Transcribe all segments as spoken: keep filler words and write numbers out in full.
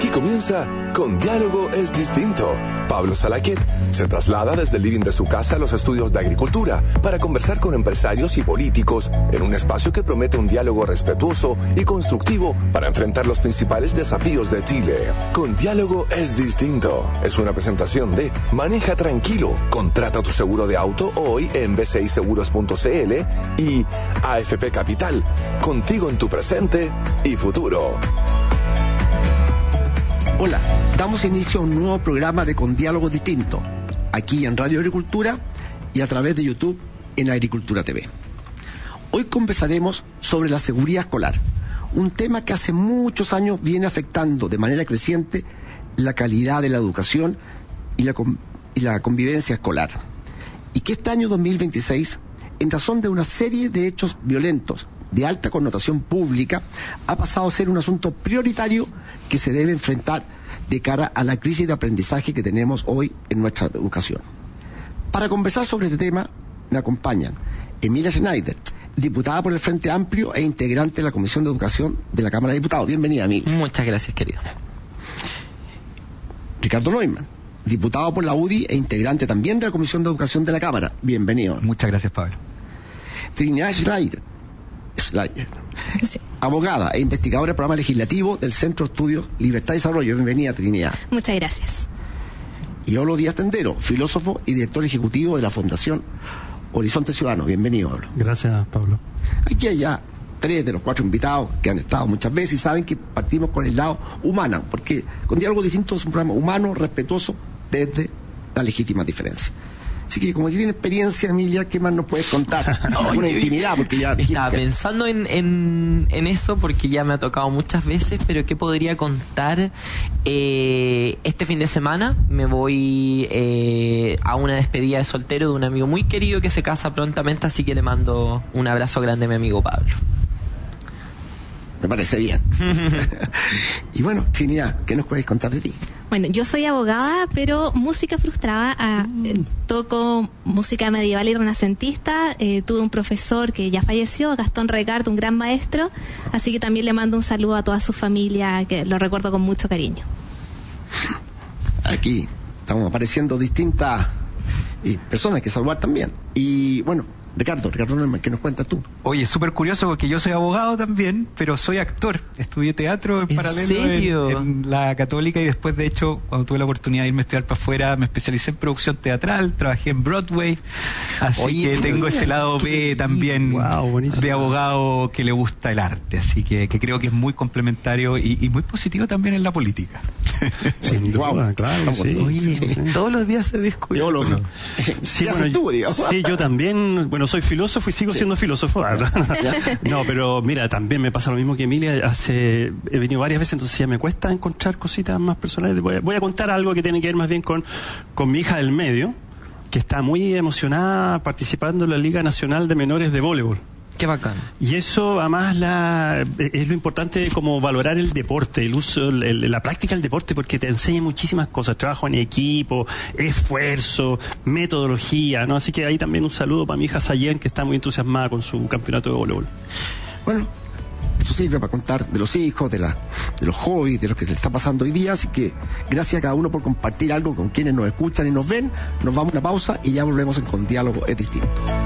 Aquí comienza Con Diálogo es Distinto. Pablo Salaquet se traslada desde el living de su casa a los estudios de agricultura para conversar con empresarios y políticos en un espacio que promete un diálogo respetuoso y constructivo para enfrentar los principales desafíos de Chile. Con Diálogo es Distinto es una presentación de Maneja Tranquilo, contrata tu seguro de auto hoy en b c i seguros punto c l y A F P Capital, contigo en tu presente y futuro. Hola, damos inicio a un nuevo programa de Con Diálogo Distinto, aquí en Radio Agricultura y a través de YouTube en Agricultura T V. Hoy conversaremos sobre la seguridad escolar, un tema que hace muchos años viene afectando de manera creciente la calidad de la educación y la, y la convivencia escolar. Y que este año dos mil veintiséis, en razón de una serie de hechos violentos de alta connotación pública, ha pasado a ser un asunto prioritario que se debe enfrentar de cara a la crisis de aprendizaje que tenemos hoy en nuestra educación. Para conversar sobre este tema, me acompañan Emilia Schneider, diputada por el Frente Amplio e integrante de la Comisión de Educación de la Cámara de Diputados. Bienvenida, Emilia. Muchas gracias, querido. Ricardo Neumann, diputado por la U D I e integrante también de la Comisión de Educación de la Cámara. Bienvenido. Muchas gracias, Pablo. Trinidad Schleier, Schleier sí. abogada e investigadora del programa legislativo del Centro de Estudios Libertad y Desarrollo. Bienvenida, Trinidad. Muchas gracias. Y Olo Díaz Tendero, filósofo y director ejecutivo de la Fundación Horizonte Ciudadano. Bienvenido, Olo. Gracias, Pablo. Aquí hay ya tres de los cuatro invitados que han estado muchas veces y saben que partimos con el lado humano, porque Con Diálogo Distinto es un programa humano, respetuoso, desde la legítima diferencia. Así que como tiene experiencia, Emilia, ¿qué más nos puedes contar? Una intimidad, porque ya... Estaba pensando en, en, en eso, porque ya me ha tocado muchas veces, pero ¿qué podría contar? Eh, este fin de semana me voy eh, a una despedida de soltero de un amigo muy querido que se casa prontamente, así que le mando un abrazo grande a mi amigo Pablo. Me parece bien. Y bueno, Trinidad, ¿qué nos puedes contar de ti? Bueno, yo soy abogada, pero música frustrada. Ah, eh, toco música medieval y renacentista. Eh, tuve un profesor que ya falleció, Gastón Recardo, un gran maestro. Así que también le mando un saludo a toda su familia, que lo recuerdo con mucho cariño. Aquí estamos apareciendo distintas eh, personas que saludar también. Y bueno, Ricardo, Ricardo, ¿qué nos cuentas tú? Oye, súper curioso porque yo soy abogado también, pero soy actor. Estudié teatro en, ¿En paralelo serio? En, en la Católica y después, de hecho, cuando tuve la oportunidad de irme a estudiar para afuera, me especialicé en producción teatral, trabajé en Broadway, así Oye, que tengo ese lado B también wow, de abogado que le gusta el arte, así que, que creo que es muy complementario y, y muy positivo también en la política. Sin duda, wow, claro, sí. Oye, sí, sí. todos los días se discute. Yo lo... Sí, bueno, tú, sí, yo también, bueno, soy filósofo y sigo sí. siendo filósofo. No, pero mira, también me pasa lo mismo que Emilia. Hace, he venido varias veces, entonces ya me cuesta encontrar cositas más personales. Voy a, voy a contar algo que tiene que ver más bien con, con mi hija del medio, que está muy emocionada participando en la Liga Nacional de Menores de Voleibol. Qué bacán. Y eso, además, la, es lo importante, como valorar el deporte, el uso, el, la práctica del deporte, porque te enseña muchísimas cosas, trabajo en equipo, esfuerzo, metodología, ¿no? Así que ahí también un saludo para mi hija Sayen, que está muy entusiasmada con su campeonato de voleibol. Bueno, esto sirve para contar de los hijos, de, la, de los hobbies, de lo que le está pasando hoy día, así que gracias a cada uno por compartir algo con quienes nos escuchan y nos ven. Nos vamos a una pausa y ya volvemos en Con Diálogo es Distinto.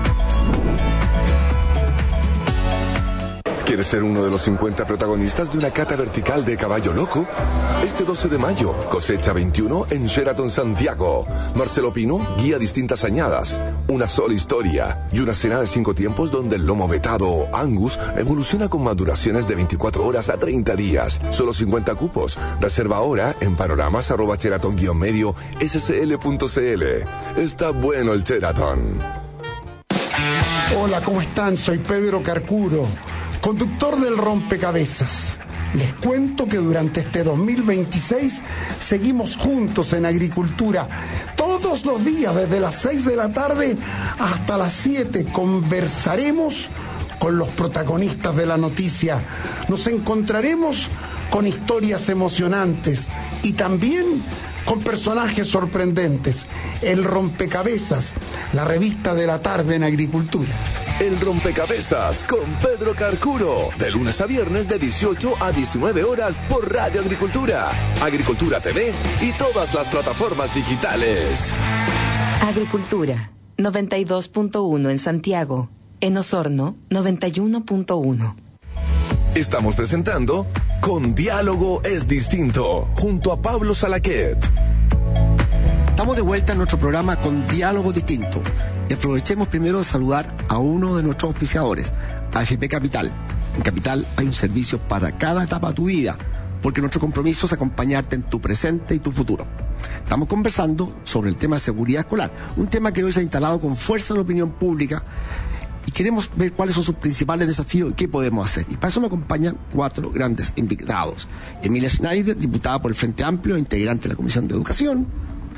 ¿Quieres ser uno de los cincuenta protagonistas de una cata vertical de Caballo Loco? Este doce de mayo, cosecha veintiuno en Sheraton Santiago. Marcelo Pino guía distintas añadas, una sola historia y una cena de cinco tiempos donde el lomo vetado Angus evoluciona con maduraciones de veinticuatro horas a treinta días. Solo cincuenta cupos. Reserva ahora en panoramas arroba sheraton guion medio scl punto cl. Está bueno el Sheraton. Hola, ¿cómo están? Soy Pedro Carcuro, conductor del Rompecabezas. Les cuento que durante este dos mil veintiséis seguimos juntos en agricultura. Todos los días, desde las seis de la tarde hasta las siete, conversaremos con los protagonistas de la noticia. Nos encontraremos con historias emocionantes y también con personajes sorprendentes. El Rompecabezas, la revista de la tarde en agricultura. El Rompecabezas con Pedro Carcuro, de lunes a viernes de dieciocho a diecinueve horas por Radio Agricultura, Agricultura T V y todas las plataformas digitales. Agricultura, noventa y dos punto uno en Santiago. En Osorno, noventa y uno punto uno. Estamos presentando Con Diálogo es Distinto, junto a Pablo Salaquet. Estamos de vuelta en nuestro programa Con Diálogo Distinto. Y aprovechemos primero de saludar a uno de nuestros auspiciadores, A F P Capital. En Capital hay un servicio para cada etapa de tu vida, porque nuestro compromiso es acompañarte en tu presente y tu futuro. Estamos conversando sobre el tema de seguridad escolar, un tema que hoy se ha instalado con fuerza en la opinión pública, y queremos ver cuáles son sus principales desafíos y qué podemos hacer. Y para eso me acompañan cuatro grandes invitados. Emilia Schneider, diputada por el Frente Amplio, integrante de la Comisión de Educación.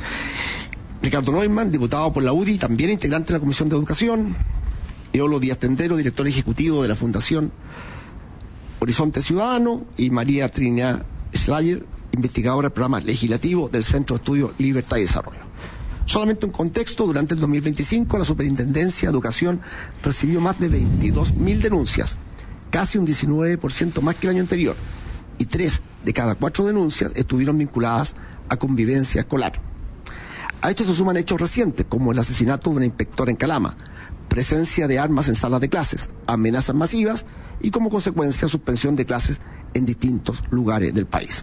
Ricardo Neumann, diputado por la U D I, también integrante de la Comisión de Educación. Eolo Díaz Tendero, director ejecutivo de la Fundación Horizonte Ciudadano. Y María Trinidad Schleyer, investigadora del programa legislativo del Centro de Estudios Libertad y Desarrollo. Solamente un contexto: durante el dos mil veinticinco la Superintendencia de Educación recibió más de veintidós mil denuncias, casi un diecinueve por ciento más que el año anterior, y tres de cada cuatro denuncias estuvieron vinculadas a convivencia escolar. A esto se suman hechos recientes, como el asesinato de una inspectora en Calama, presencia de armas en salas de clases, amenazas masivas y, como consecuencia, suspensión de clases en distintos lugares del país.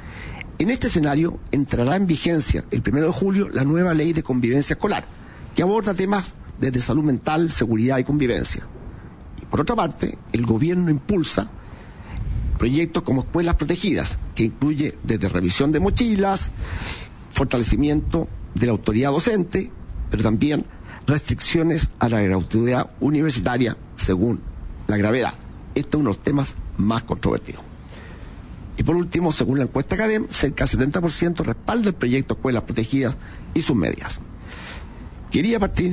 En este escenario entrará en vigencia el primero de julio la nueva ley de convivencia escolar, que aborda temas desde salud mental, seguridad y convivencia. Y por otra parte, el gobierno impulsa proyectos como escuelas protegidas, que incluye desde revisión de mochilas, fortalecimiento de la autoridad docente, pero también restricciones a la gratuidad universitaria según la gravedad. Este es uno de los temas más controvertidos. Y por último, según la encuesta Academ, cerca del setenta por ciento respalda el proyecto Escuelas Protegidas y sus medidas. Quería partir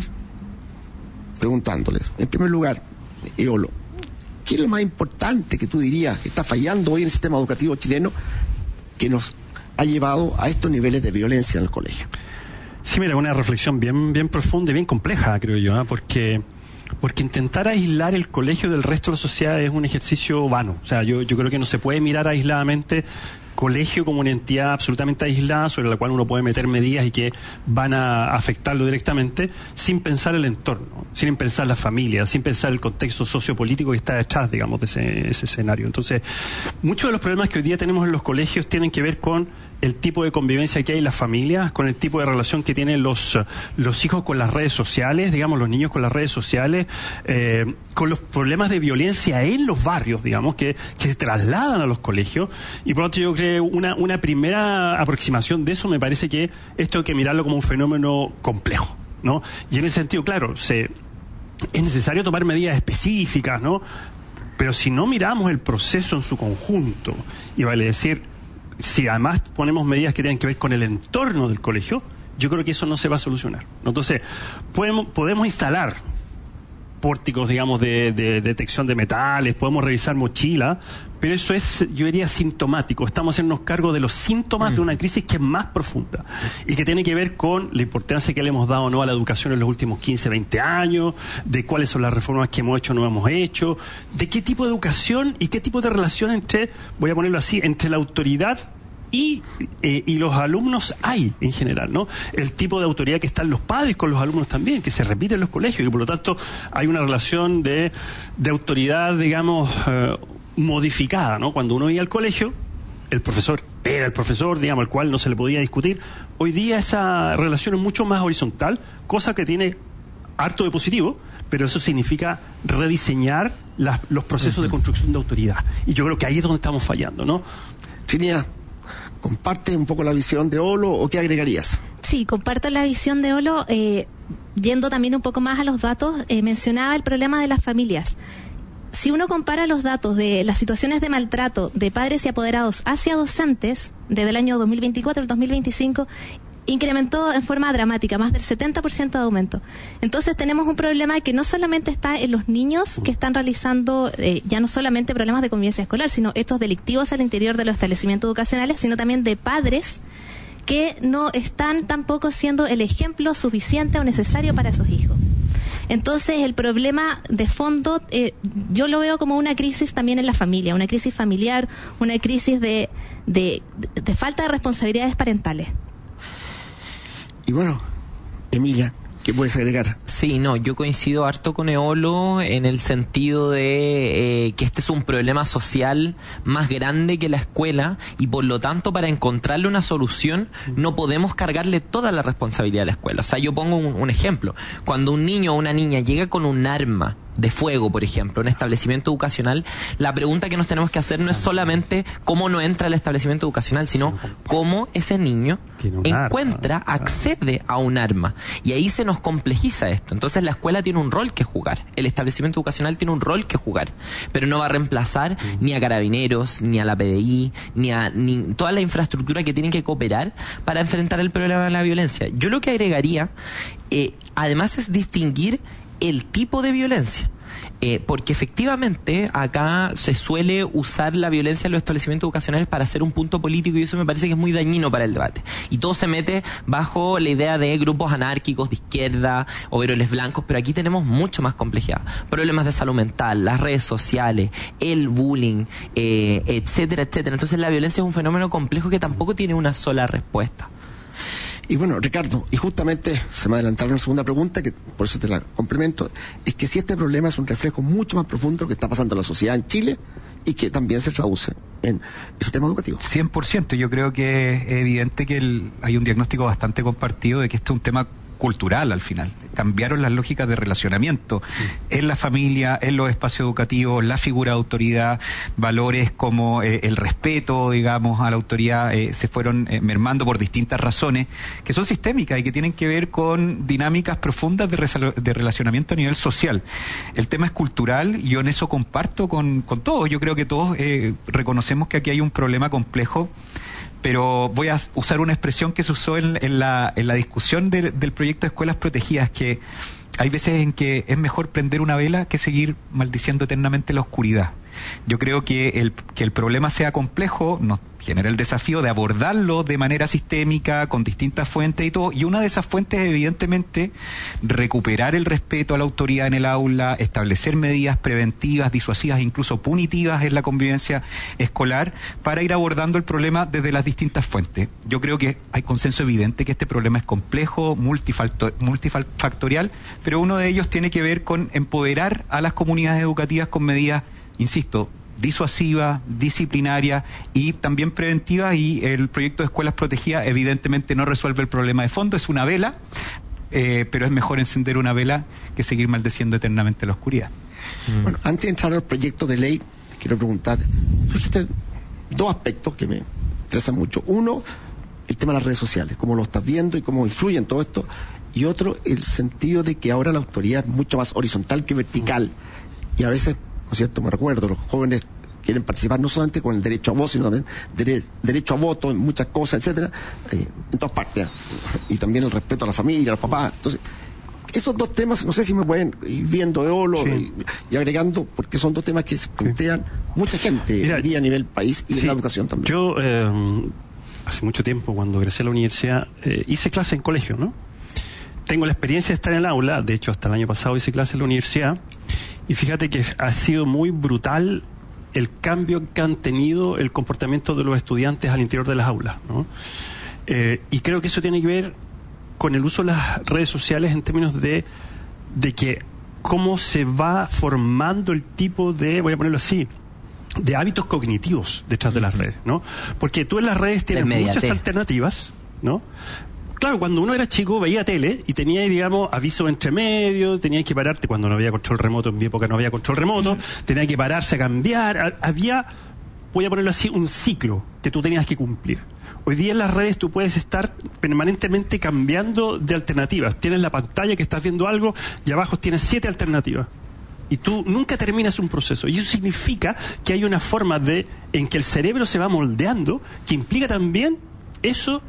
preguntándoles, en primer lugar, Eolo, ¿qué es lo más importante que tú dirías que está fallando hoy en el sistema educativo chileno que nos ha llevado a estos niveles de violencia en el colegio? Sí, mira, una reflexión bien, bien profunda y bien compleja, creo yo, ¿eh? porque... Porque intentar aislar el colegio del resto de la sociedad es un ejercicio vano. O sea, yo, yo creo que no se puede mirar aisladamente colegio como una entidad absolutamente aislada sobre la cual uno puede meter medidas y que van a afectarlo directamente sin pensar el entorno, sin pensar la familia, sin pensar el contexto sociopolítico que está detrás, digamos, de ese, ese escenario. Entonces, muchos de los problemas que hoy día tenemos en los colegios tienen que ver con el tipo de convivencia que hay en las familias, con el tipo de relación que tienen los, los hijos con las redes sociales, digamos, los niños con las redes sociales, eh, con los problemas de violencia en los barrios, digamos, que, que se trasladan a los colegios. Y por lo tanto yo creo que una, una primera aproximación de eso me parece que esto hay que mirarlo como un fenómeno complejo, ¿no? Y en ese sentido, claro, se, es necesario tomar medidas específicas, ¿no? Pero si no miramos el proceso en su conjunto, y vale decir, si además ponemos medidas que tienen que ver con el entorno del colegio, yo creo que eso no se va a solucionar, ¿no? Entonces, podemos, podemos instalar pórticos, digamos, de, de detección de metales, podemos revisar mochilas, pero eso es, yo diría, sintomático. Estamos haciéndonos cargo de los síntomas mm. de una crisis que es más profunda y que tiene que ver con la importancia que le hemos dado o no a la educación en los últimos quince, veinte años, de cuáles son las reformas que hemos hecho o no hemos hecho, de qué tipo de educación y qué tipo de relación entre, voy a ponerlo así, entre la autoridad Y, eh, y los alumnos hay en general, ¿no? El tipo de autoridad que están los padres con los alumnos también, que se repite en los colegios, y por lo tanto hay una relación de, de autoridad, digamos, eh, modificada, ¿no? Cuando uno iba al colegio, el profesor era el profesor, digamos, al cual no se le podía discutir. Hoy día esa relación es mucho más horizontal, cosa que tiene harto de positivo, pero eso significa rediseñar las, los procesos uh-huh. de construcción de autoridad. Y yo creo que ahí es donde estamos fallando, ¿no? Trinidad, ¿comparte un poco la visión de Olo o qué agregarías? Sí, comparto la visión de Olo, eh, yendo también un poco más a los datos, eh, mencionaba el problema de las familias. Si uno compara los datos de las situaciones de maltrato de padres y apoderados hacia docentes, desde el año dos mil veinticuatro al dos mil veinticinco, incrementó en forma dramática, más del setenta por ciento de aumento. Entonces tenemos un problema que no solamente está en los niños que están realizando, eh, ya no solamente problemas de convivencia escolar, sino estos delictivos al interior de los establecimientos educacionales, sino también de padres que no están tampoco siendo el ejemplo suficiente o necesario para esos hijos. Entonces, el problema de fondo, eh, yo lo veo como una crisis también en la familia, una crisis familiar, una crisis de, de, de falta de responsabilidades parentales. Y bueno, Emilia, ¿qué puedes agregar? Sí, no, yo coincido harto con Eolo en el sentido de eh, que este es un problema social más grande que la escuela y por lo tanto para encontrarle una solución no podemos cargarle toda la responsabilidad a la escuela. O sea, yo pongo un, un ejemplo. Cuando un niño o una niña llega con un arma de fuego, por ejemplo, en un establecimiento educacional, la pregunta que nos tenemos que hacer no es solamente cómo no entra al establecimiento educacional, sino cómo ese niño encuentra, accede a un arma. Y ahí se nos complejiza esto. Entonces la escuela tiene un rol que jugar, el establecimiento educacional tiene un rol que jugar, pero no va a reemplazar mm. ni a Carabineros, ni a la P D I, ni a ni toda la infraestructura que tienen que cooperar para enfrentar el problema de la violencia. Yo lo que agregaría, eh, además, es distinguir el tipo de violencia. Eh, porque efectivamente acá se suele usar la violencia en los establecimientos educacionales para hacer un punto político y eso me parece que es muy dañino para el debate. Y todo se mete bajo la idea de grupos anárquicos de izquierda, overoles blancos, pero aquí tenemos mucho más complejidad. Problemas de salud mental, las redes sociales, el bullying, eh, etcétera, etcétera. Entonces la violencia es un fenómeno complejo que tampoco tiene una sola respuesta. Y bueno, Ricardo, y justamente se me adelantaron la segunda pregunta, que por eso te la complemento, es que si este problema es un reflejo mucho más profundo de lo que está pasando en la sociedad en Chile y que también se traduce en el sistema educativo. cien por ciento, yo creo que es evidente que el, hay un diagnóstico bastante compartido de que este es un tema cultural al final. Cambiaron las lógicas de relacionamiento en la familia, en los espacios educativos, la figura de autoridad, valores como eh, el respeto, digamos, a la autoridad eh, se fueron eh, mermando por distintas razones que son sistémicas y que tienen que ver con dinámicas profundas de, resal- de relacionamiento a nivel social. El tema es cultural y yo en eso comparto con, con todos. Yo creo que todos eh, reconocemos que aquí hay un problema complejo, pero voy a usar una expresión que se usó en, en, la, en la discusión de, del proyecto de Escuelas Protegidas, que hay veces en que es mejor prender una vela que seguir maldiciendo eternamente la oscuridad. Yo creo que el, que el problema sea complejo nos genera el desafío de abordarlo de manera sistémica, con distintas fuentes y todo, y una de esas fuentes es evidentemente recuperar el respeto a la autoridad en el aula, establecer medidas preventivas, disuasivas, incluso punitivas en la convivencia escolar, para ir abordando el problema desde las distintas fuentes. Yo creo que hay consenso evidente que este problema es complejo, multifactor, multifactorial, pero uno de ellos tiene que ver con empoderar a las comunidades educativas con medidas, insisto, disuasiva, disciplinaria y también preventiva, y el proyecto de Escuelas Protegidas evidentemente no resuelve el problema de fondo, es una vela, eh, pero es mejor encender una vela que seguir maldeciendo eternamente la oscuridad. Mm. Bueno, antes de entrar al proyecto de ley, quiero preguntar, tú dijiste dos aspectos que me interesan mucho. Uno, el tema de las redes sociales, cómo lo estás viendo y cómo influye en todo esto, y otro, el sentido de que ahora la autoridad es mucho más horizontal que vertical, y a veces, ¿no es cierto? Me recuerdo, los jóvenes quieren participar no solamente con el derecho a voz, sino también dere- derecho a voto en muchas cosas, etcétera, eh, en todas partes. Y también el respeto a la familia, a los papás. Entonces, esos dos temas, no sé si me pueden ir viendo de olo sí. y, y agregando, porque son dos temas que se plantean sí. mucha gente Mira, a nivel país y sí, en la educación también. Yo, eh, hace mucho tiempo, cuando egresé a la universidad, eh, hice clase en colegio, ¿no? Tengo la experiencia de estar en el aula, de hecho hasta el año pasado hice clase en la universidad, y fíjate que ha sido muy brutal el cambio que han tenido el comportamiento de los estudiantes al interior de las aulas, ¿no? Eh, y creo que eso tiene que ver con el uso de las redes sociales en términos de, de que cómo se va formando el tipo de, voy a ponerlo así, de hábitos cognitivos detrás de las redes, ¿no? Porque tú en las redes tienes muchas alternativas, ¿no? Claro, cuando uno era chico veía tele y tenía, digamos, avisos entre medio, tenías que pararte cuando no había control remoto, en mi época no había control remoto, tenía que pararse a cambiar, había, voy a ponerlo así, un ciclo que tú tenías que cumplir. Hoy día en las redes tú puedes estar permanentemente cambiando de alternativas. Tienes la pantalla que estás viendo algo y abajo tienes siete alternativas. Y tú nunca terminas un proceso. Y eso significa que hay una forma de en que el cerebro se va moldeando, que implica también eso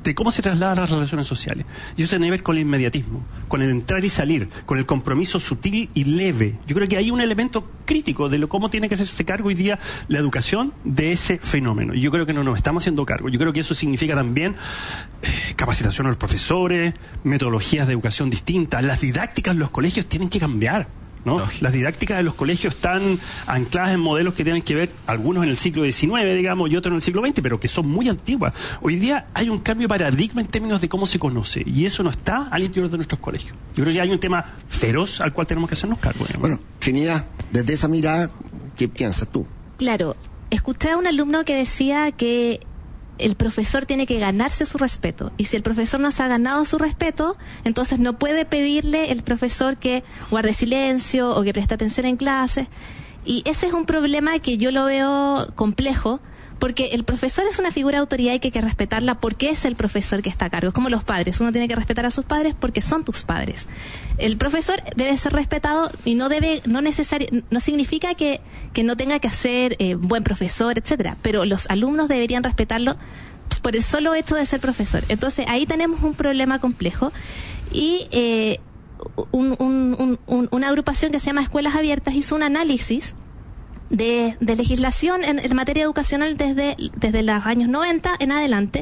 de cómo se trasladan las relaciones sociales. Y eso tiene que ver con el inmediatismo, con el entrar y salir, con el compromiso sutil y leve. Yo creo que hay un elemento crítico de lo cómo tiene que hacerse cargo hoy día la educación de ese fenómeno. Y yo creo que no nos estamos haciendo cargo. Yo creo que eso significa también eh, capacitación a los profesores, metodologías de educación distintas. Las didácticas en los colegios tienen que cambiar, ¿no? Las didácticas de los colegios están ancladas en modelos que tienen que ver, algunos en el siglo diecinueve, digamos, y otros en el siglo veinte, pero que son muy antiguas. Hoy día hay un cambio de paradigma en términos de cómo se conoce, y eso no está al interior de nuestros colegios. Yo creo que hay un tema feroz al cual tenemos que hacernos cargo, digamos. Bueno, Trinidad, desde esa mirada, ¿qué piensas tú? Claro, escuché a un alumno que decía que el profesor tiene que ganarse su respeto, y si el profesor no se ha ganado su respeto, entonces no puede pedirle el profesor que guarde silencio o que preste atención en clases, y ese es un problema que yo lo veo complejo, porque el profesor es una figura de autoridad y que hay que respetarla porque es el profesor que está a cargo. Es como los padres, uno tiene que respetar a sus padres porque son tus padres. El profesor debe ser respetado y no debe, no necesario, no significa que, que no tenga que ser eh, buen profesor, etcétera, pero los alumnos deberían respetarlo por el solo hecho de ser profesor. Entonces ahí tenemos un problema complejo, y eh, un, un, un, un, una agrupación que se llama Escuelas Abiertas hizo un análisis De, de legislación en, en materia educacional desde, desde los años noventa en adelante,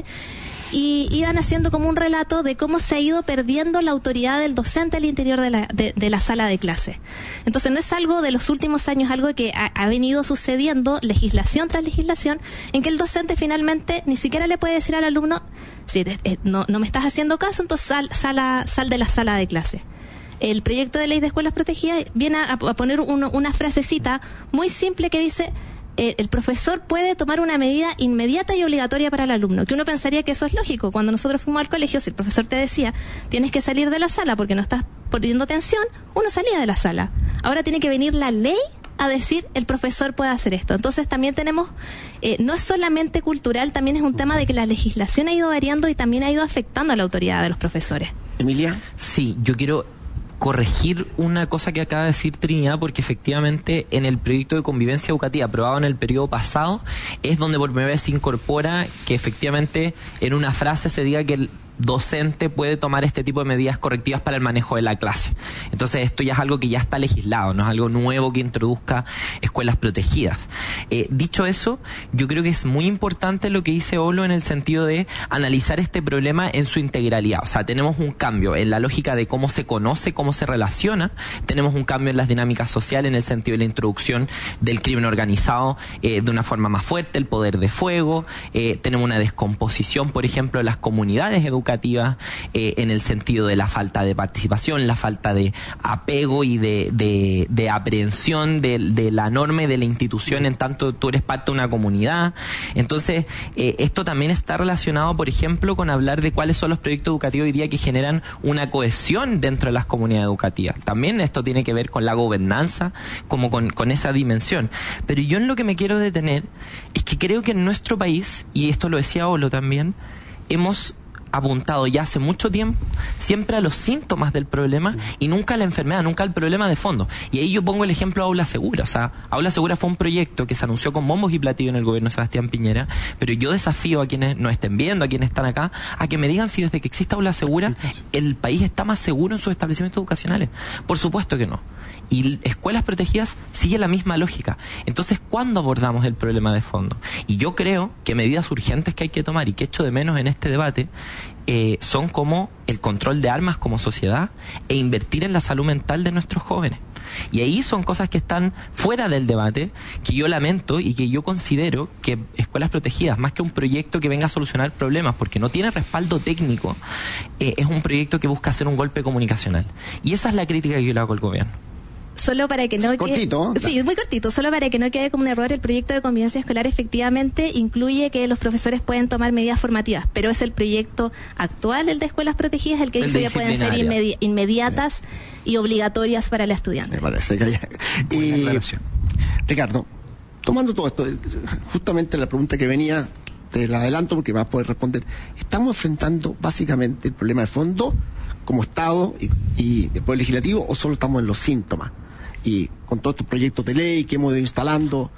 y iban haciendo como un relato de cómo se ha ido perdiendo la autoridad del docente al interior de la, de, de la sala de clase. Entonces no es algo de los últimos años, algo que ha, ha venido sucediendo legislación tras legislación, en que el docente finalmente ni siquiera le puede decir al alumno, si te, eh, no, no me estás haciendo caso, entonces sal, sal, a, sal de la sala de clase. El proyecto de ley de escuelas protegidas viene a, a poner uno, una frasecita muy simple que dice eh, el profesor puede tomar una medida inmediata y obligatoria para el alumno, que uno pensaría que eso es lógico. Cuando nosotros fuimos al colegio, si el profesor te decía tienes que salir de la sala porque no estás poniendo atención, uno salía de la sala. Ahora tiene que venir la ley a decir el profesor puede hacer esto. Entonces también tenemos, eh, no es solamente cultural, también es un tema de que la legislación ha ido variando y también ha ido afectando a la autoridad de los profesores. Emilia. Sí, yo quiero corregir una cosa que acaba de decir Trinidad, porque efectivamente en el proyecto de convivencia educativa aprobado en el periodo pasado es donde por primera vez se incorpora que efectivamente en una frase se diga que el docente puede tomar este tipo de medidas correctivas para el manejo de la clase. Entonces esto ya es algo que ya está legislado, no es algo nuevo que introduzca escuelas protegidas. Eh, dicho eso, yo creo que es muy importante lo que dice Olo en el sentido de analizar este problema en su integralidad. O sea, tenemos un cambio en la lógica de cómo se conoce, cómo se relaciona, tenemos un cambio en las dinámicas sociales en el sentido de la introducción del crimen organizado eh, de una forma más fuerte, el poder de fuego, eh, tenemos una descomposición, por ejemplo, de las comunidades educativas educativa eh, en el sentido de la falta de participación, la falta de apego y de, de, de aprehensión de, de la norma y de la institución en tanto tú eres parte de una comunidad. Entonces, eh, esto también está relacionado, por ejemplo, con hablar de cuáles son los proyectos educativos hoy día que generan una cohesión dentro de las comunidades educativas. También esto tiene que ver con la gobernanza, como con, con esa dimensión. Pero yo en lo que me quiero detener es que creo que en nuestro país, y esto lo decía Olo también, hemos apuntado ya hace mucho tiempo siempre a los síntomas del problema y nunca a la enfermedad, nunca al problema de fondo. Y ahí yo pongo el ejemplo de Aula Segura. O sea, Aula Segura fue un proyecto que se anunció con bombos y platillos en el gobierno de Sebastián Piñera, pero yo desafío a quienes nos estén viendo, a quienes están acá, a que me digan si desde que existe Aula Segura el país está más seguro en sus establecimientos educacionales. Por supuesto que no. Y escuelas protegidas sigue la misma lógica. Entonces, ¿cuándo abordamos el problema de fondo? Y yo creo que medidas urgentes que hay que tomar y que echo de menos en este debate eh, son como el control de armas como sociedad e invertir en la salud mental de nuestros jóvenes. Y ahí son cosas que están fuera del debate, que yo lamento y que yo considero que escuelas protegidas, más que un proyecto que venga a solucionar problemas, porque no tiene respaldo técnico, eh, es un proyecto que busca hacer un golpe comunicacional. Y esa es la crítica que yo le hago al gobierno. Solo para que no quede, cortito, ¿eh? Sí, muy cortito. Solo para que no quede como un error, el proyecto de convivencia escolar efectivamente incluye que los profesores pueden tomar medidas formativas, pero es el proyecto actual, el de escuelas protegidas, el que el dice que pueden ser inmedi- inmediatas sí. y obligatorias para el estudiante. Me parece que ya... Y Ricardo, tomando todo esto, justamente la pregunta que venía, te la adelanto porque vas a poder responder. Estamos enfrentando básicamente el problema de fondo como Estado y, y el Poder Legislativo, o solo estamos en los síntomas. Y con todos estos proyectos de ley que hemos ido instalando,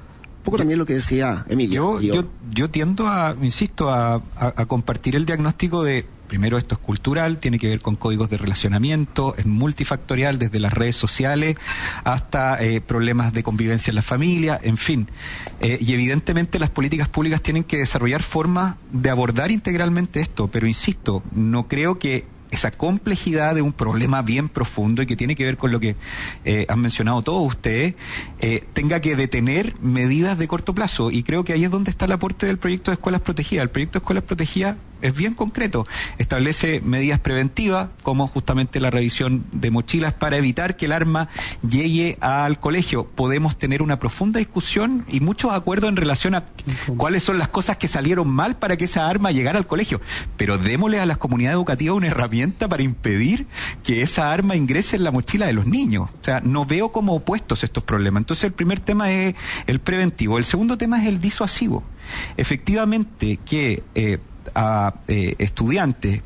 poco también lo que decía Emilio. Yo, yo, yo tiendo a, insisto, a, a, a compartir el diagnóstico de, primero, esto es cultural, tiene que ver con códigos de relacionamiento, es multifactorial, desde las redes sociales hasta eh, problemas de convivencia en la familia, en fin. Eh, y evidentemente las políticas públicas tienen que desarrollar formas de abordar integralmente esto, pero insisto, no creo que esa complejidad de un problema bien profundo y que tiene que ver con lo que eh, han mencionado todos ustedes, eh, tenga que detener medidas de corto plazo. Y creo que ahí es donde está el aporte del proyecto de Escuelas Protegidas. El proyecto de Escuelas Protegidas es bien concreto. Establece medidas preventivas, como justamente la revisión de mochilas para evitar que el arma llegue al colegio. Podemos tener una profunda discusión y muchos acuerdos en relación a cuáles son las cosas que salieron mal para que esa arma llegara al colegio. Pero démosle a las comunidades educativas una herramienta para impedir que esa arma ingrese en la mochila de los niños. O sea, no veo como opuestos estos problemas. Entonces, el primer tema es el preventivo. El segundo tema es el disuasivo. Efectivamente, que eh, a eh, estudiantes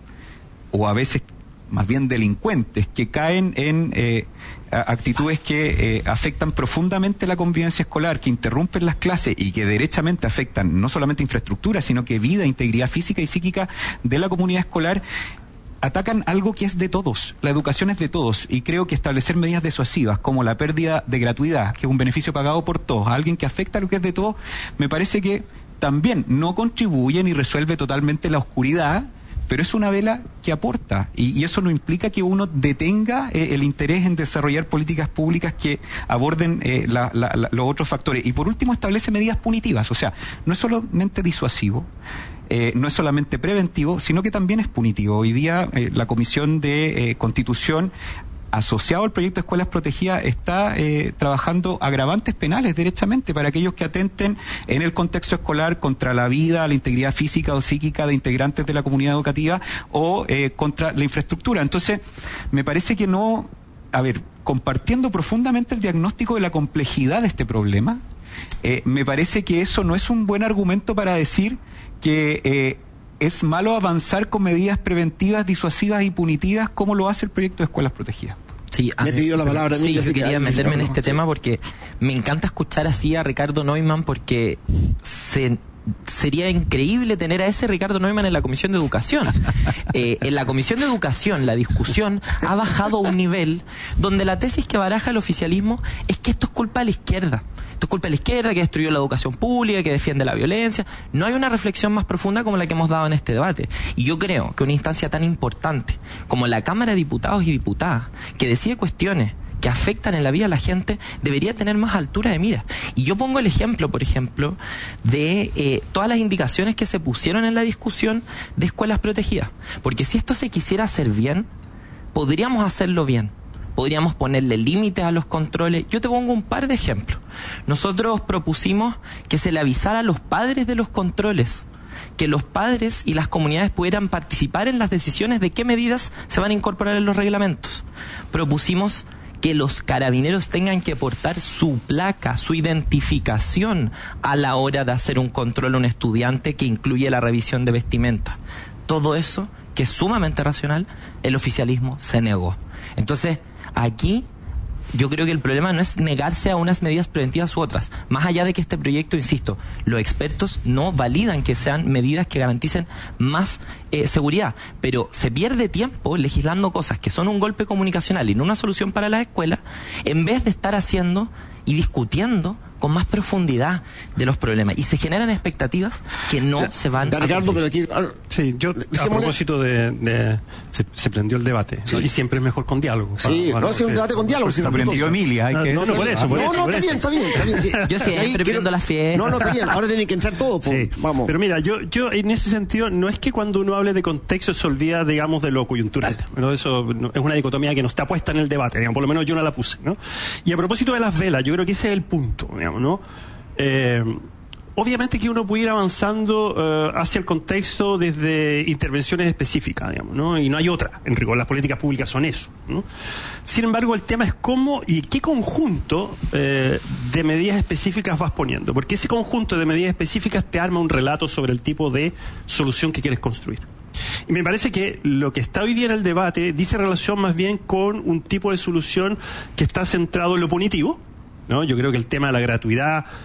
o a veces más bien delincuentes que caen en eh, actitudes que eh, afectan profundamente la convivencia escolar, que interrumpen las clases y que derechamente afectan no solamente infraestructura, sino que vida, integridad física y psíquica de la comunidad escolar, atacan algo que es de todos. La educación es de todos, y creo que establecer medidas disuasivas como la pérdida de gratuidad, que es un beneficio pagado por todos, a alguien que afecta a lo que es de todos, me parece que también no contribuye ni resuelve totalmente la oscuridad, pero es una vela que aporta, y, y eso no implica que uno detenga eh, el interés en desarrollar políticas públicas que aborden eh, la, la, la, los otros factores. Y por último, establece medidas punitivas, o sea, no es solamente disuasivo, Eh, no es solamente preventivo, sino que también es punitivo. Hoy día eh, la Comisión de eh, Constitución, asociado al proyecto de Escuelas Protegidas, está eh, trabajando agravantes penales derechamente para aquellos que atenten en el contexto escolar contra la vida, la integridad física o psíquica de integrantes de la comunidad educativa o eh, contra la infraestructura. Entonces, me parece que no, a ver, compartiendo profundamente el diagnóstico de la complejidad de este problema, eh, me parece que eso no es un buen argumento para decir que eh, es malo avanzar con medidas preventivas, disuasivas y punitivas como lo hace el proyecto de Escuelas Protegidas. Sí, me pidió la palabra. Sí, yo quería meterme en este tema porque me encanta escuchar así a Ricardo Neumann, porque se, sería increíble tener a ese Ricardo Neumann en la Comisión de Educación. Eh, en la Comisión de Educación la discusión ha bajado a un nivel donde la tesis que baraja el oficialismo es que esto es culpa de la izquierda. Esto es culpa de la izquierda, que destruyó la educación pública, que defiende la violencia. No hay una reflexión más profunda como la que hemos dado en este debate. Y yo creo que una instancia tan importante como la Cámara de Diputados y Diputadas, que decide cuestiones que afectan en la vida a la gente, debería tener más altura de mira. Y yo pongo el ejemplo, por ejemplo, de eh, todas las indicaciones que se pusieron en la discusión de Escuelas Protegidas. Porque si esto se quisiera hacer bien, podríamos hacerlo bien. Podríamos ponerle límites a los controles. Yo te pongo un par de ejemplos. Nosotros propusimos que se le avisara a los padres de los controles, que los padres y las comunidades pudieran participar en las decisiones de qué medidas se van a incorporar en los reglamentos. Propusimos que los carabineros tengan que portar su placa, su identificación a la hora de hacer un control a un estudiante, que incluye la revisión de vestimenta. Todo eso, que es sumamente racional, el oficialismo se negó. Entonces, aquí yo creo que el problema no es negarse a unas medidas preventivas u otras. Más allá de que este proyecto, insisto, los expertos no validan que sean medidas que garanticen más eh, seguridad, pero se pierde tiempo legislando cosas que son un golpe comunicacional y no una solución para las escuelas, en vez de estar haciendo y discutiendo con más profundidad de los problemas, y se generan expectativas que no ya, se van Ricardo, a pero aquí, ah, sí, yo a propósito de, de se, se prendió el debate, sí. ¿no? Y siempre es mejor con diálogo. Sí, para, no, si es un debate con diálogo. Se aprendió Emilia, hay no, que no, no, por eso, por no, eso, no, por está eso. bien, está bien, está bien. Sí. Yo siempre prendo la fiesta. No, no, está bien, ahora tienen que entrar todo, pues, sí. Vamos. Pero mira, yo, yo en ese sentido, no es que cuando uno hable de contexto se olvida, digamos, de lo coyuntural. ¿no? Eso no, es una dicotomía que no está puesta en el debate, digamos, por lo menos yo no la puse, ¿no? Y a propósito de las velas, yo creo que ese es el punto, digamos, ¿no? Eh, obviamente que uno puede ir avanzando uh, hacia el contexto desde intervenciones específicas, digamos, ¿no? Y no hay otra. En rigor, las políticas públicas son eso, ¿no? Sin embargo, el tema es cómo y qué conjunto eh, de medidas específicas vas poniendo. Porque ese conjunto de medidas específicas te arma un relato sobre el tipo de solución que quieres construir. Y me parece que lo que está hoy día en el debate dice relación más bien con un tipo de solución que está centrado en lo punitivo, ¿no? Yo creo que el tema de la gratuidad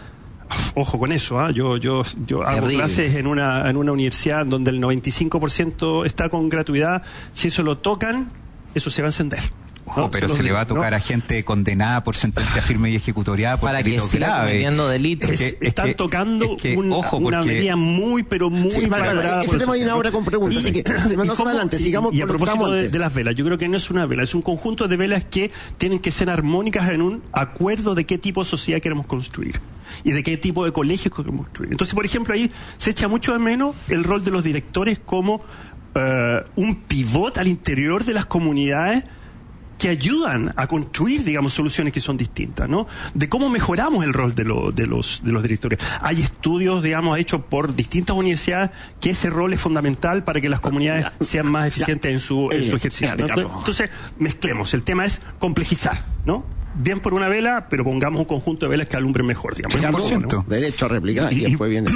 Ojo con eso, ¿eh? yo yo yo hago Terrible. clases en una en una universidad donde el noventa y cinco por ciento está con gratuidad. Si eso lo tocan, eso se va a encender. Ojo, ¿no? pero se, se le va a tocar ¿no? a gente condenada por sentencia firme y ejecutoriada por para que delitos siga graves. cometiendo delitos. Es, Es que- están es que- tocando es que, un- ojo, una porque- medida muy, pero muy Sí, vale, vale, valorada ese por la tema hay una sociedad. hora con preguntas, así que se y mandó cómo- adelante, y- sigamos y a con lo que propósito estábamos de, antes. de las velas, yo creo que no es una vela, es un conjunto de velas que tienen que ser armónicas en un acuerdo de qué tipo de sociedad queremos construir y de qué tipo de colegios queremos construir. Entonces, por ejemplo, ahí se echa mucho de menos el rol de los directores como eh, un pivot al interior de las comunidades que ayudan a construir, digamos, soluciones que son distintas, ¿no? De cómo mejoramos el rol de, lo, de, los, de los directores. Hay estudios, digamos, hechos por distintas universidades que ese rol es fundamental para que las comunidades Ya. sean más eficientes Ya. en su, en Eh, su ejercicio, ya, ¿no? Ricardo. Entonces, mezclemos. El tema es complejizar, ¿no? Bien por una vela, pero pongamos un conjunto de velas que alumbren mejor, digamos. Ricardo, cien por ciento, ¿no? derecho a replicar, y, Y- y- después viene.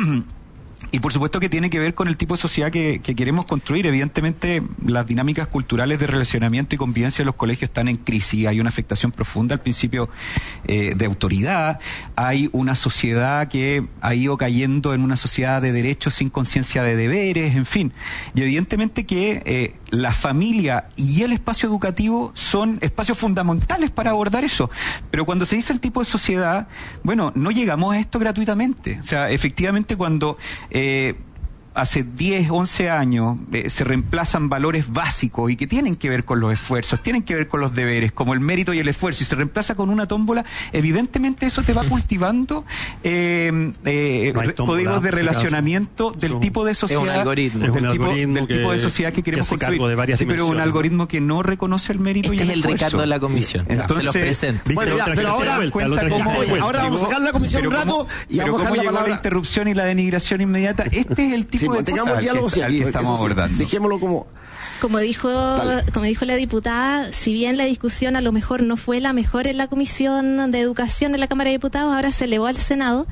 Y por supuesto que tiene que ver con el tipo de sociedad que, que queremos construir. Evidentemente, las dinámicas culturales de relacionamiento y convivencia en los colegios están en crisis. Hay una afectación profunda al principio eh, de autoridad. Hay una sociedad que ha ido cayendo en una sociedad de derechos sin conciencia de deberes, en fin. Y evidentemente que eh, la familia y el espacio educativo son espacios fundamentales para abordar eso. Pero cuando se dice el tipo de sociedad, bueno, no llegamos a esto gratuitamente. O sea, efectivamente cuando eh, hace diez, once años eh, se reemplazan valores básicos y que tienen que ver con los esfuerzos, tienen que ver con los deberes, como el mérito y el esfuerzo, y se reemplaza con una tómbola, evidentemente eso te va cultivando eh, eh, No hay re- tómbola, códigos de en este relacionamiento caso. del No. tipo de sociedad, Es un algoritmo. del Es un tipo, algoritmo del tipo de que- sociedad que que queremos hace cargo construir. de varias Sí, pero un dimensiones, ¿no? algoritmo que no reconoce el mérito y Este el es el esfuerzo. Ricardo de la comisión. Entonces, se los presento. ¿Viste? Bueno, Lo ya, trajiste pero de ahora vuelta, cuenta lo trajiste cómo- de vuelta. ahora vamos a sacar la comisión Pero un rato cómo- y pero vamos a cómo dejar la llegó palabra. la interrupción y la denigración inmediata. Este es el tipo Sí, de mantengamos cosas el diálogo, al sí, que, al que eso estamos sí, abordando. dejémoslo como. Como dijo, Dale. como dijo la diputada, si bien la discusión a lo mejor no fue la mejor en la Comisión de Educación de la Cámara de Diputados, ahora se elevó al Senado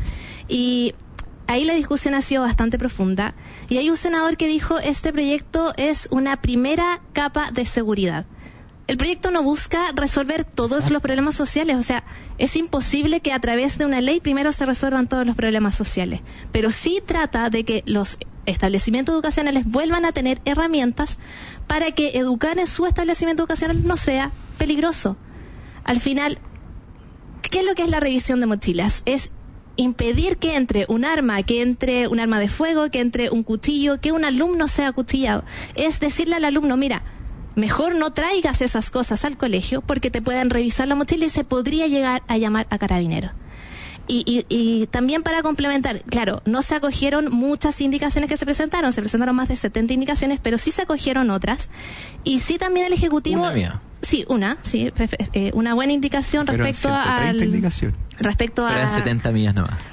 y ahí la discusión ha sido bastante profunda. Y hay un senador que dijo, este proyecto es una primera capa de seguridad. El proyecto no busca resolver todos los problemas sociales, o sea, es imposible que a través de una ley primero se resuelvan todos los problemas sociales, pero sí trata de que los establecimientos educacionales vuelvan a tener herramientas para que educar en su establecimiento educacional no sea peligroso. Al final, ¿qué es lo que es la revisión de mochilas? Es impedir que entre un arma, que entre un arma de fuego, que entre un cuchillo, que un alumno sea acuchillado. Es decirle al alumno, mira, mejor no traigas esas cosas al colegio porque te pueden revisar la mochila y se podría llegar a llamar a carabineros. Y, y, y también para complementar, claro, no se acogieron muchas indicaciones que se presentaron, se presentaron más de setenta indicaciones, pero sí se acogieron otras. Y sí también el Ejecutivo... Una mía. Sí, una, sí, prefe- eh, una buena indicación Pero en respecto ciento treinta al... indicaciones. Respecto Pero en a... setenta millas no va.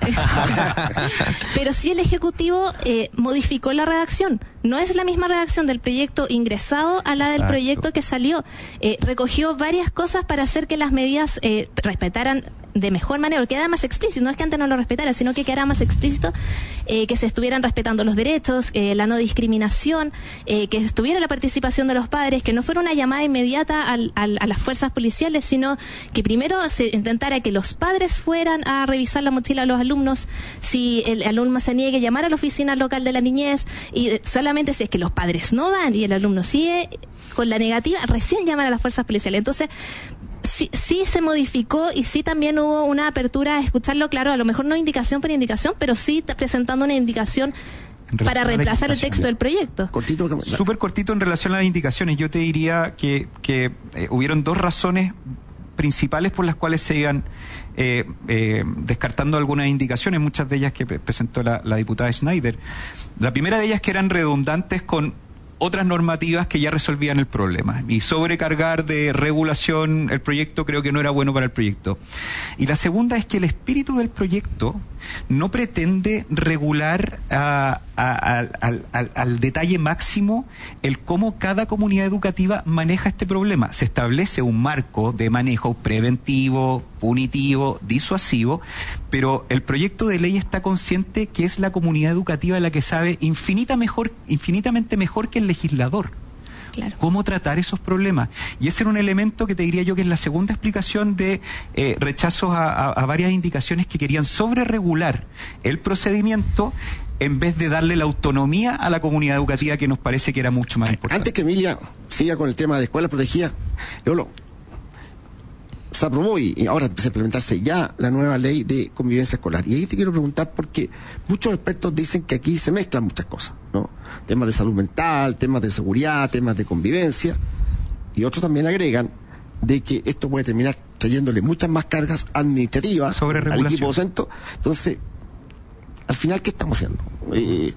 Pero sí el Ejecutivo eh, modificó la redacción. No es la misma redacción del proyecto ingresado a la del Exacto. proyecto que salió. Eh, recogió varias cosas para hacer que las medidas eh, respetaran de mejor manera, o quedara más explícito, no es que antes no lo respetara, sino que quedara más explícito, eh, que se estuvieran respetando los derechos, eh, la no discriminación, eh, que estuviera la participación de los padres, que no fuera una llamada inmediata al, al, a las fuerzas policiales, sino que primero se intentara que los padres fueran a revisar la mochila de los alumnos, si el alumno se niegue, llamar a la oficina local de la niñez, y eh, solamente si es que los padres no van y el alumno sigue con la negativa, recién llamar a las fuerzas policiales. Entonces, Sí, sí se modificó y sí también hubo una apertura a escucharlo, claro, a lo mejor no indicación por indicación, pero sí t- presentando una indicación En relación para a la reemplazar el legislación. texto del proyecto. Cortito. que- Súper cortito en relación a las indicaciones. Yo te diría que, que eh, hubieron dos razones principales por las cuales se iban eh, eh, descartando algunas indicaciones, muchas de ellas que pre- presentó la, la diputada Schneider. La primera de ellas que eran redundantes con otras normativas que ya resolvían el problema, y sobrecargar de regulación el proyecto creo que no era bueno para el proyecto. Y la segunda es que el espíritu del proyecto no pretende regular a, a, a, al, al, al detalle máximo el cómo cada comunidad educativa maneja este problema. Se establece un marco de manejo preventivo, punitivo, disuasivo, pero el proyecto de ley está consciente que es la comunidad educativa la que sabe infinita mejor, infinitamente mejor que el legislador Claro. ¿Cómo tratar esos problemas? Y ese era un elemento que te diría yo que es la segunda explicación de eh, rechazos a, a, a varias indicaciones que querían sobreregular el procedimiento en vez de darle la autonomía a la comunidad educativa, que nos parece que era mucho más importante. Antes que Emilia siga con el tema de escuelas protegidas, yo lo... se aprobó y ahora empieza a implementarse ya la nueva ley de convivencia escolar. Y ahí te quiero preguntar, porque muchos expertos dicen que aquí se mezclan muchas cosas, ¿no? Temas de salud mental, temas de seguridad, temas de convivencia, y otros también agregan de que esto puede terminar trayéndole muchas más cargas administrativas al equipo docente. Entonces, al final, ¿qué estamos haciendo? Eh,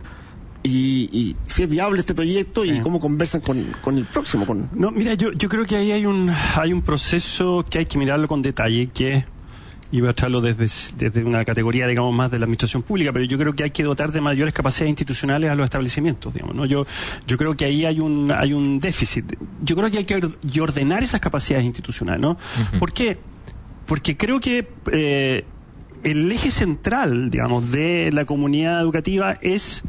Y, y si es viable este proyecto y sí. cómo conversan con, con el próximo. Con... No, mira, yo, yo creo que ahí hay un hay un proceso que hay que mirarlo con detalle, que y voy a traerlo desde, desde una categoría, digamos, más de la administración pública, pero yo creo que hay que dotar de mayores capacidades institucionales a los establecimientos, digamos, ¿no? Yo, yo creo que ahí hay un hay un déficit. Yo creo que hay que ordenar esas capacidades institucionales, ¿no? Uh-huh. ¿Por qué? Porque creo que eh, el eje central, digamos, de la comunidad educativa es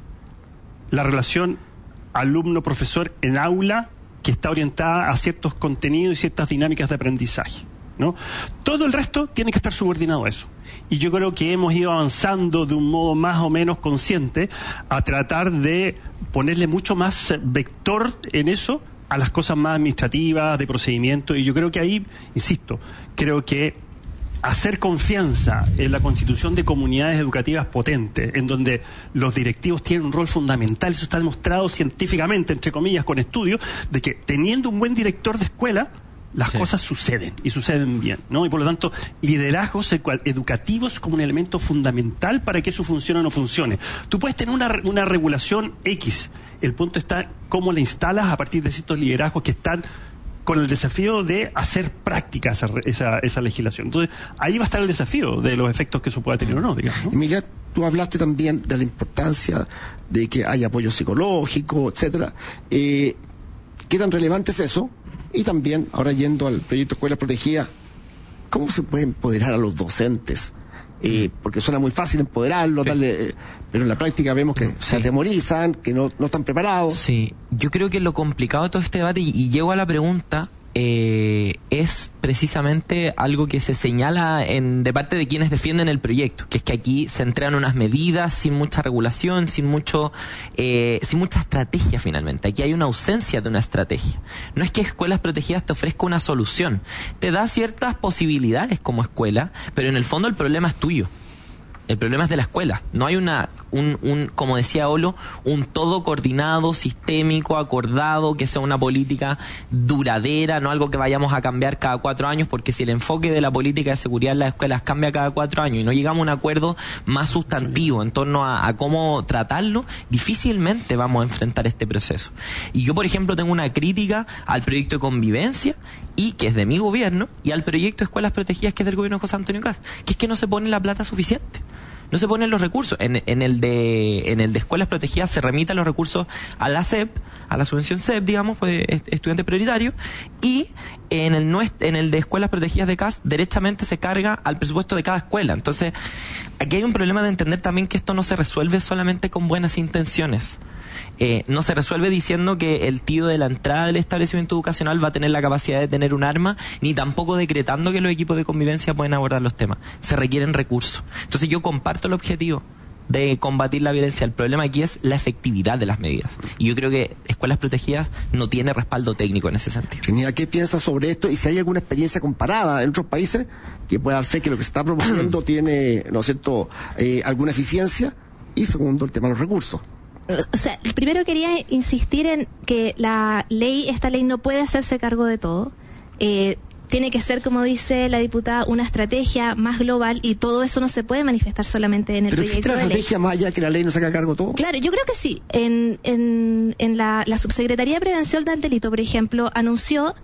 la relación alumno-profesor en aula, que está orientada a ciertos contenidos y ciertas dinámicas de aprendizaje, ¿no? Todo el resto tiene que estar subordinado a eso. Y yo creo que hemos ido avanzando de un modo más o menos consciente a tratar de ponerle mucho más vector en eso a las cosas más administrativas, de procedimiento. Y yo creo que ahí, insisto, creo que hacer confianza en la constitución de comunidades educativas potentes, en donde los directivos tienen un rol fundamental, eso está demostrado científicamente, entre comillas, con estudios, de que teniendo un buen director de escuela, las sí. cosas suceden, y suceden bien, ¿no? Y por lo tanto, liderazgos educativos como un elemento fundamental para que eso funcione o no funcione. Tú puedes tener una, una regulación X, el punto está cómo la instalas a partir de ciertos liderazgos que están con el desafío de hacer práctica esa, esa, esa legislación. Entonces, ahí va a estar el desafío de los efectos que eso pueda tener o no, digamos, ¿no? Emilia, tú hablaste también de la importancia de que haya apoyo psicológico, etcétera. Eh, ¿Qué tan relevante es eso? Y también, ahora yendo al proyecto Escuelas Protegidas, ¿cómo se puede empoderar a los docentes? Eh, porque suena muy fácil empoderarlos, sí. darle, eh, pero en la práctica vemos que sí. se atemorizan, que no, no están preparados. Sí, yo creo que lo complicado de todo este debate, y, y llego a la pregunta, eh, es precisamente algo que se señala en, de parte de quienes defienden el proyecto, que es que aquí se entregan unas medidas sin mucha regulación, sin mucho, eh, sin mucha estrategia finalmente. Aquí hay una ausencia de una estrategia. No es que Escuelas Protegidas te ofrezca una solución, te da ciertas posibilidades como escuela, pero en el fondo el problema es tuyo. El problema es de la escuela. No hay una, un, un, como decía Olo, un todo coordinado, sistémico, acordado, que sea una política duradera, no algo que vayamos a cambiar cada cuatro años, porque si el enfoque de la política de seguridad en las escuelas cambia cada cuatro años y no llegamos a un acuerdo más sustantivo en torno a, a cómo tratarlo, difícilmente vamos a enfrentar este proceso. Y yo, por ejemplo, tengo una crítica al proyecto de convivencia, y que es de mi gobierno, y al proyecto de Escuelas Protegidas, que es del gobierno de José Antonio Caz, que es que no se pone la plata suficiente. No se ponen los recursos. En, en el de en el de Escuelas Protegidas se remitan los recursos a la C E P, a la subvención C E P, digamos, pues, estudiante prioritario, y en el no en el de Escuelas Protegidas de C A S derechamente se carga al presupuesto de cada escuela. Entonces, aquí hay un problema de entender también que esto no se resuelve solamente con buenas intenciones. Eh, no se resuelve diciendo que el tío de la entrada del establecimiento educacional va a tener la capacidad de tener un arma, ni tampoco decretando que los equipos de convivencia pueden abordar los temas. Se requieren recursos. Entonces yo comparto el objetivo de combatir la violencia. El problema aquí es la efectividad de las medidas. Y yo creo que Escuelas Protegidas no tiene respaldo técnico en ese sentido. Trinidad, ¿qué piensas sobre esto? Y si hay alguna experiencia comparada en otros países que pueda dar fe que lo que se está proponiendo tiene, ¿no es cierto?, eh, alguna eficiencia. Y segundo, el tema de los recursos. O sea, primero quería insistir en que la ley, esta ley no puede hacerse cargo de todo. Eh, tiene que ser, como dice la diputada, una estrategia más global, y todo eso no se puede manifestar solamente en el ¿Pero proyecto de ley. ¿Pero existe la estrategia más allá que la ley no se haga cargo de todo? Claro, yo creo que sí. En, en, en la, la Subsecretaría de Prevención del Delito, por ejemplo, anunció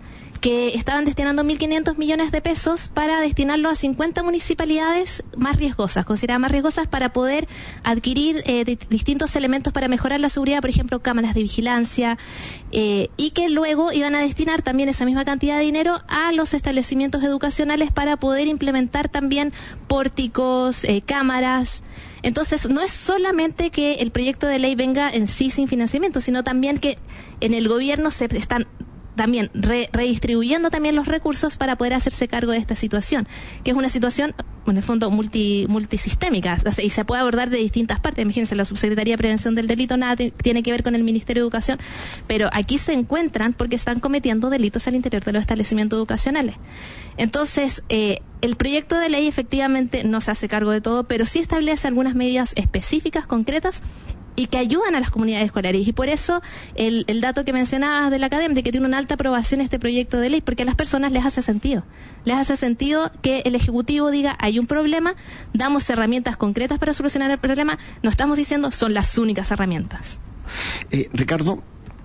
que estaban destinando mil quinientos millones de pesos para destinarlo a cincuenta municipalidades más riesgosas, consideradas más riesgosas, para poder adquirir eh, di- distintos elementos para mejorar la seguridad, por ejemplo, cámaras de vigilancia, eh, y que luego iban a destinar también esa misma cantidad de dinero a los establecimientos educacionales para poder implementar también pórticos, eh, cámaras. Entonces, no es solamente que el proyecto de ley venga en sí sin financiamiento, sino también que en el gobierno se están también re, redistribuyendo también los recursos para poder hacerse cargo de esta situación, que es una situación, en el fondo, multi, multisistémica, o sea, y se puede abordar de distintas partes. Imagínense, la Subsecretaría de Prevención del Delito nada te, tiene que ver con el Ministerio de Educación, pero aquí se encuentran porque están cometiendo delitos al interior de los establecimientos educacionales. Entonces, eh, el proyecto de ley efectivamente no se hace cargo de todo, pero sí establece algunas medidas específicas, concretas, y que ayudan a las comunidades escolares. Y por eso el, el dato que mencionabas de la academia, de que tiene una alta aprobación este proyecto de ley, porque a las personas les hace sentido. Les hace sentido que el Ejecutivo diga, hay un problema, damos herramientas concretas para solucionar el problema, no estamos diciendo son las únicas herramientas. Eh, Ricardo,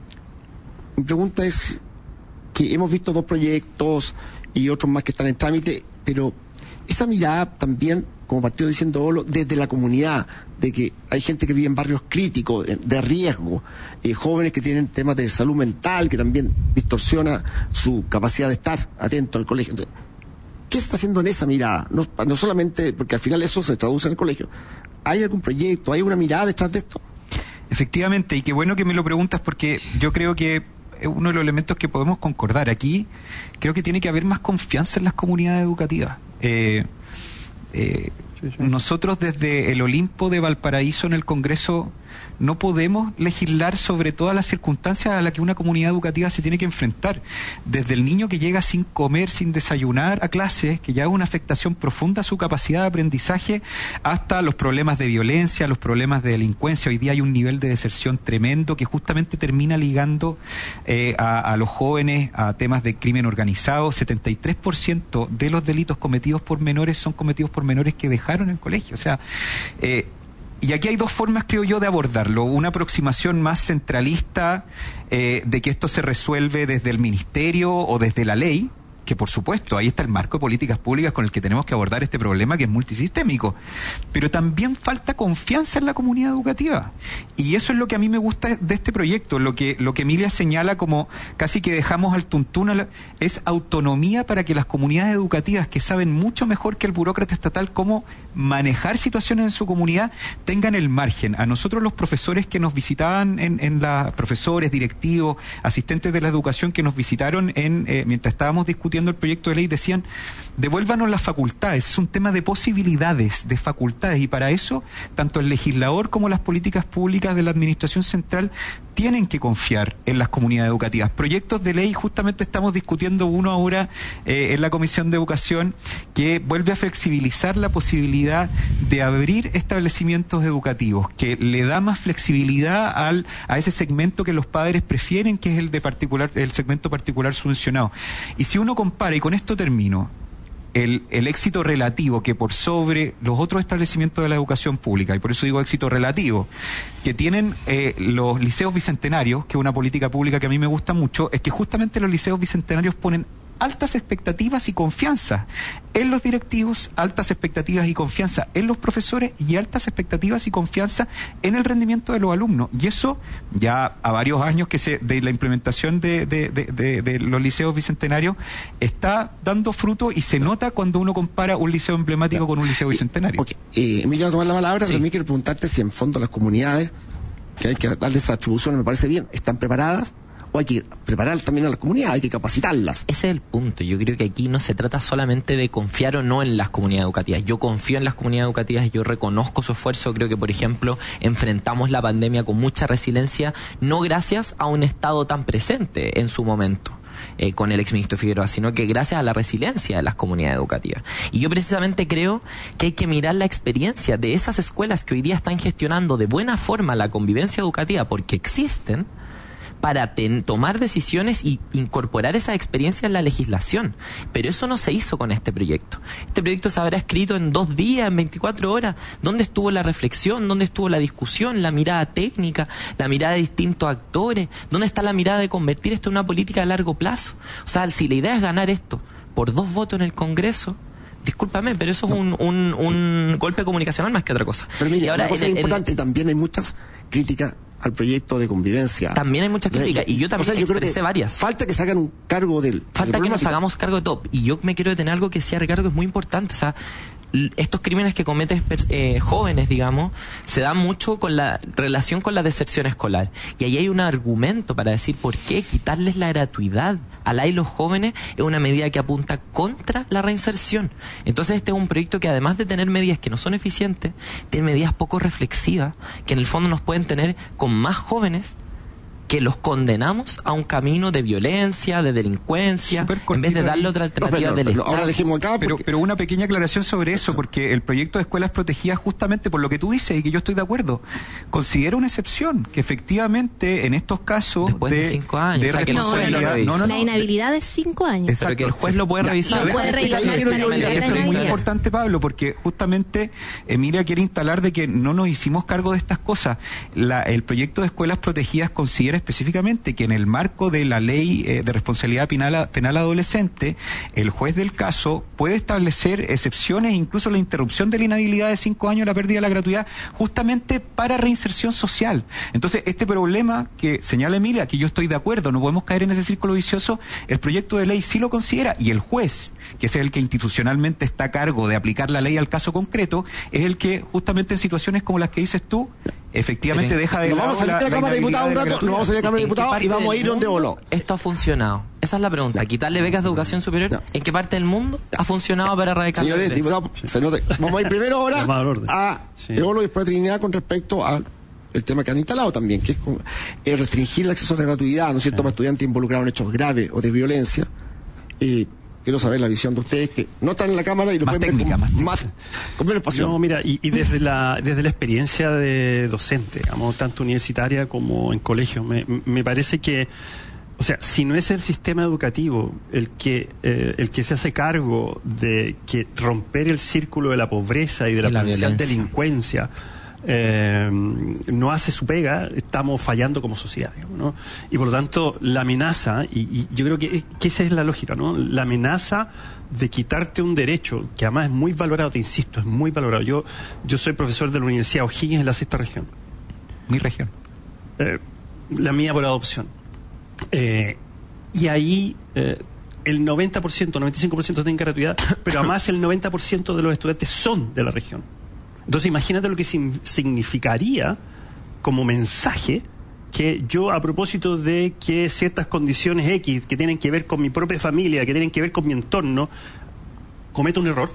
mi pregunta es que hemos visto dos proyectos y otros más que están en trámite, pero esa mirada también, como partido diciendo Olo, desde la comunidad, de que hay gente que vive en barrios críticos, de riesgo, eh, jóvenes que tienen temas de salud mental, que también distorsiona su capacidad de estar atento al colegio. Entonces, ¿qué se está haciendo en esa mirada? No, no solamente, porque al final eso se traduce en el colegio. ¿Hay algún proyecto, hay una mirada detrás de esto? Efectivamente, y qué bueno que me lo preguntas, porque yo creo que uno de los elementos que podemos concordar aquí, creo que tiene que haber más confianza en las comunidades educativas. Eh, eh, nosotros desde el Olimpo de Valparaíso en el Congreso no podemos legislar sobre todas las circunstancias a las que una comunidad educativa se tiene que enfrentar. Desde el niño que llega sin comer, sin desayunar a clases, que ya es una afectación profunda a su capacidad de aprendizaje, hasta los problemas de violencia, los problemas de delincuencia. Hoy día hay un nivel de deserción tremendo que justamente termina ligando eh, a, a los jóvenes a temas de crimen organizado. setenta y tres por ciento de los delitos cometidos por menores son cometidos por menores que dejaron el colegio. O sea, eh, y aquí hay dos formas, creo yo, de abordarlo. Una aproximación más centralista, eh, de que esto se resuelve desde el ministerio o desde la ley, que por supuesto, ahí está el marco de políticas públicas con el que tenemos que abordar este problema, que es multisistémico. Pero también falta confianza en la comunidad educativa. Y eso es lo que a mí me gusta de este proyecto. Lo que, lo que Emilia señala como casi que dejamos al tuntún, a la, es autonomía para que las comunidades educativas, que saben mucho mejor que el burócrata estatal cómo manejar situaciones en su comunidad, tengan el margen. A nosotros los profesores que nos visitaban, en, en la, profesores, directivos, asistentes de la educación que nos visitaron en eh, mientras estábamos discutiendo el proyecto de ley, decían, devuélvanos las facultades. Es un tema de posibilidades, de facultades, y para eso tanto el legislador como las políticas públicas de la administración central tienen que confiar en las comunidades educativas. Proyectos de ley, justamente estamos discutiendo uno ahora eh, en la Comisión de Educación, que vuelve a flexibilizar la posibilidad de abrir establecimientos educativos, que le da más flexibilidad al, a ese segmento que los padres prefieren, que es el de particular, el segmento particular subvencionado. Y si uno compara, y con esto termino, El, el éxito relativo que por sobre los otros establecimientos de la educación pública, y por eso digo éxito relativo, que tienen eh, los liceos bicentenarios, que es una política pública que a mí me gusta mucho, es que justamente los liceos bicentenarios ponen altas expectativas y confianza en los directivos, altas expectativas y confianza en los profesores y altas expectativas y confianza en el rendimiento de los alumnos. Y eso ya a varios años que se de la implementación de, de, de, de, de los liceos bicentenarios está dando fruto, y se nota cuando uno compara un liceo emblemático con un liceo bicentenario. Okay. Eh, Emilia va a tomar la palabra, Sí. pero a mí quiero preguntarte si en fondo las comunidades, que hay que darles esa atribución, me parece bien, ¿están preparadas? ¿O hay que preparar también a las comunidades, hay que capacitarlas? Ese es el punto. Yo creo que aquí no se trata solamente de confiar o no en las comunidades educativas. Yo confío en las comunidades educativas, yo reconozco su esfuerzo. Creo que, por ejemplo, enfrentamos la pandemia con mucha resiliencia, no gracias a un Estado tan presente en su momento, Eh, con el exministro Figueroa, sino que gracias a la resiliencia de las comunidades educativas. Y yo precisamente creo que hay que mirar la experiencia de esas escuelas que hoy día están gestionando de buena forma la convivencia educativa, porque existen, para ten, tomar decisiones y incorporar esa experiencia en la legislación. Pero eso no se hizo con este proyecto. Este proyecto se habrá escrito en dos días, en veinticuatro horas. ¿Dónde estuvo la reflexión? ¿Dónde estuvo la discusión? La mirada técnica, la mirada de distintos actores. ¿Dónde está la mirada de convertir esto en una política a largo plazo? O sea, si la idea es ganar esto por dos votos en el Congreso, discúlpame, pero eso es un, un, un golpe comunicacional más que otra cosa. Pero mire, y ahora, una cosa el, importante, el, también hay muchas críticas al proyecto de convivencia. También hay muchas críticas, y yo también o sea, yo expresé creo que varias. Falta que se hagan un cargo del... Falta que nos hagamos cargo de todo. Y yo me quiero detener algo que decía Ricardo, que es muy importante. O sea, estos crímenes que cometen eh, jóvenes, digamos, se dan mucho con la relación con la deserción escolar. Y ahí hay un argumento para decir por qué quitarles la gratuidad a la y los jóvenes es una medida que apunta contra la reinserción. Entonces este es un proyecto que, además de tener medidas que no son eficientes, tiene medidas poco reflexivas que en el fondo nos pueden tener con más jóvenes que los condenamos a un camino de violencia, de delincuencia, en vez de darle otra alternativa no, pero, del pero, Estado. Ahora dejemos acá pero, pero una pequeña aclaración sobre eso, porque el proyecto de escuelas protegidas, justamente por lo que tú dices y que yo estoy de acuerdo, considera una excepción, que efectivamente en estos casos después de, de cinco años, de o sea, que responsabilidad, no, no, no, la inhabilidad es cinco años. Exacto. Pero que el juez lo puede revisar. Lo puede revisar. Esto es muy importante, Pablo, porque justamente Emilia quiere instalar de que no nos hicimos cargo de estas cosas. La, el proyecto de escuelas protegidas considera específicamente que en el marco de la ley eh, de responsabilidad penal, penal adolescente, el juez del caso puede establecer excepciones, incluso la interrupción de la inhabilidad de cinco años, la pérdida de la gratuidad, justamente para reinserción social. Entonces, este problema que señala Emilia, que yo estoy de acuerdo, no podemos caer en ese círculo vicioso, el proyecto de ley sí lo considera, y el juez, que es el que institucionalmente está a cargo de aplicar la ley al caso concreto, es el que justamente en situaciones como las que dices tú, efectivamente deja de nos lado vamos a salir la, de la Cámara de Diputados un rato, nos vamos a salir de la Cámara de Diputados y vamos a ir donde voló. Esto ha funcionado. Esa es la pregunta. No. Quitarle becas de educación superior, no. ¿En qué parte del mundo ha funcionado para erradicar la Señores diputados, se note. Vamos a ir primero ahora a sí. Eolo y después a Trinidad con respecto al tema que han instalado también, que es con, eh, restringir el acceso a la gratuidad, ¿no es cierto?, sí. para estudiantes involucrados en hechos graves o de violencia. Eh, Quiero saber la visión de ustedes, que no están en la Cámara y lo más pueden técnica, ver con, más, más, con menos pasión. No, mira, y, y desde la desde la experiencia de docente, digamos, tanto universitaria como en colegio, me, me parece que, o sea, si no es el sistema educativo el que eh, el que se hace cargo de que romper el círculo de la pobreza y de la, la potencial delincuencia, Eh, no hace su pega, estamos fallando como sociedad, digamos, ¿no? Y por lo tanto la amenaza, y, y yo creo que, que esa es la lógica, ¿no? La amenaza de quitarte un derecho que además es muy valorado, te insisto, es muy valorado. Yo yo soy profesor de la Universidad O'Higgins en la sexta región, mi región, eh, la mía por adopción, eh, y ahí eh, el noventa por ciento, noventa y cinco por ciento tienen gratuidad, pero además el noventa por ciento de los estudiantes son de la región. Entonces imagínate lo que significaría como mensaje que yo, a propósito de que ciertas condiciones X que tienen que ver con mi propia familia, que tienen que ver con mi entorno, cometa un error,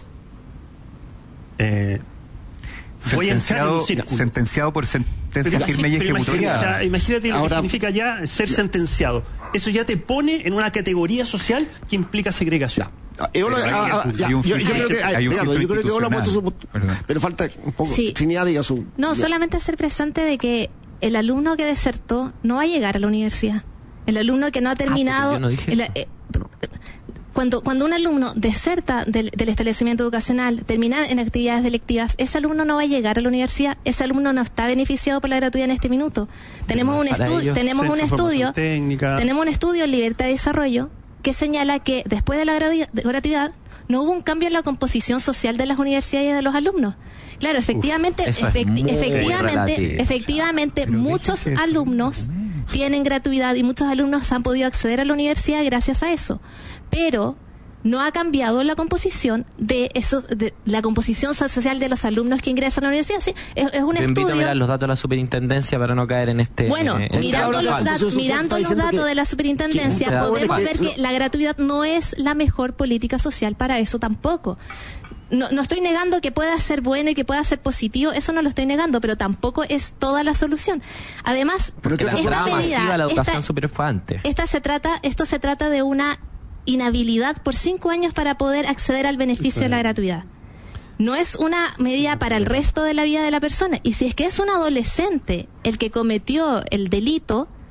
eh, voy a entrar en un círculo. Sentenciado por sentencia firme y ejecutoria. O sea, imagínate lo Ahora, que significa ya ser sentenciado. Eso ya te pone en una categoría social que implica segregación. Ya. Eolo, ah, ah, ya, yo, yo creo que hay, Ricardo, yo creo que Eolo ha puesto su pero falta un poco sí. Trinidad diga su no, ya. solamente hacer presente de que el alumno que desertó no va a llegar a la universidad. El alumno que no ha terminado ah, no el, eh, cuando cuando un alumno deserta del, del establecimiento educacional, termina en actividades delictivas, ese alumno no va a llegar a la universidad, ese alumno no está beneficiado por la gratuidad en este minuto. Tenemos un estudio, tenemos un estudio, técnica. tenemos un estudio en Libertad de Desarrollo que señala que después de la gratuidad no hubo un cambio en la composición social de las universidades y de los alumnos. Claro, efectivamente, Uf, efecti efectivamente, relativo, efectivamente, o sea, muchos alumnos tienen gratuidad y muchos alumnos han podido acceder a la universidad gracias a eso. Pero no ha cambiado la composición de eso, de la composición social de los alumnos que ingresan a la universidad. Sí, es, es un Te estudio. invito a mirar los datos de la superintendencia para no caer en este. Bueno, eh, mirando, los, dat mirando los datos de la superintendencia, que, podemos que, ver que la gratuidad no es la mejor política social para eso tampoco. No, no estoy negando que pueda ser bueno y que pueda ser positivo, eso no lo estoy negando, pero tampoco es toda la solución. Además, porque la esta medida, la educación esta, superior fue antes. Esta se trata, esto se trata de una inhabilidad por cinco años para poder acceder al beneficio de la gratuidad. No es una medida para el resto de la vida de la persona. Y si es que es un adolescente el que cometió el delito,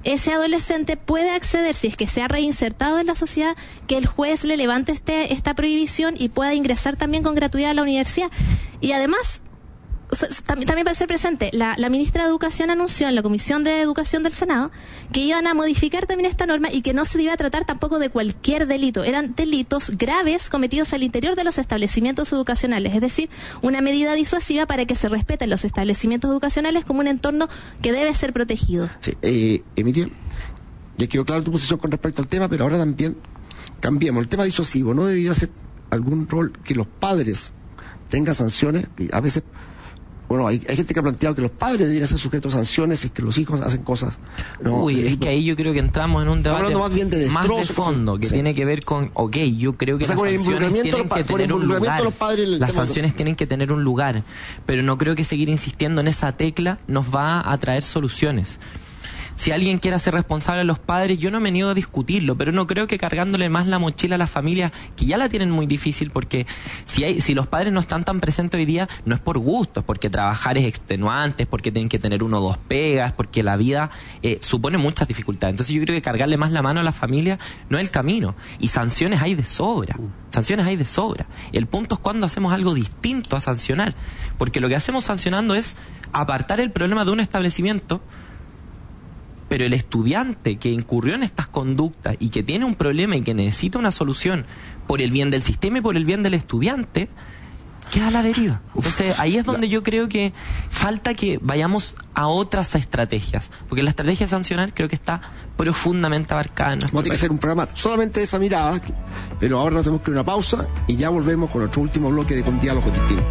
ese adolescente puede acceder, si es que se ha reinsertado en la sociedad, que el juez le levante este esta prohibición y pueda ingresar también con gratuidad a la universidad. Y además, también, también para ser presente, la, la ministra de Educación anunció en la Comisión de Educación del Senado que iban a modificar también esta norma y que no se iba a tratar tampoco de cualquier delito. Eran delitos graves cometidos al interior de los establecimientos educacionales, es decir, una medida disuasiva para que se respeten los establecimientos educacionales como un entorno que debe ser protegido. Sí, eh, Emilia, ya quedó clara tu posición con respecto al tema, pero ahora también cambiemos. El tema disuasivo, ¿no debería ser algún rol que los padres tengan sanciones? Y a veces... Bueno, hay, hay gente que ha planteado que los padres deberían ser sujetos a sanciones y que los hijos hacen cosas. ¿no? Uy, es que ahí yo creo que entramos en un debate más, bien de destrozo, más de fondo, que sí. tiene que ver con, ok, yo creo que o sea, las sanciones tienen que tener un lugar. Las sanciones tienen que tener un lugar, pero no creo que seguir insistiendo en esa tecla nos va a traer soluciones. Si alguien quiere hacer responsable a los padres, yo no me niego a discutirlo, pero no creo que cargándole más la mochila a las familias, que ya la tienen muy difícil, porque si hay, si los padres no están tan presentes hoy día, no es por gusto, es porque trabajar es extenuante, es porque tienen que tener uno o dos pegas, porque la vida eh, supone muchas dificultades. Entonces yo creo que cargarle más la mano a la familia no es el camino. Y sanciones hay de sobra, sanciones hay de sobra. El punto es cuando hacemos algo distinto a sancionar, porque lo que hacemos sancionando es apartar el problema de un establecimiento, pero el estudiante que incurrió en estas conductas y que tiene un problema y que necesita una solución por el bien del sistema y por el bien del estudiante, queda a la deriva. Entonces ahí es donde yo creo que falta que vayamos a otras estrategias, porque la estrategia de sancionar creo que está profundamente abarcada en nuestro Vamos a tener que hacer un programa solamente de esa mirada, pero ahora nos tenemos que ir a una pausa y ya volvemos con nuestro último bloque de Con Diálogo Distinto.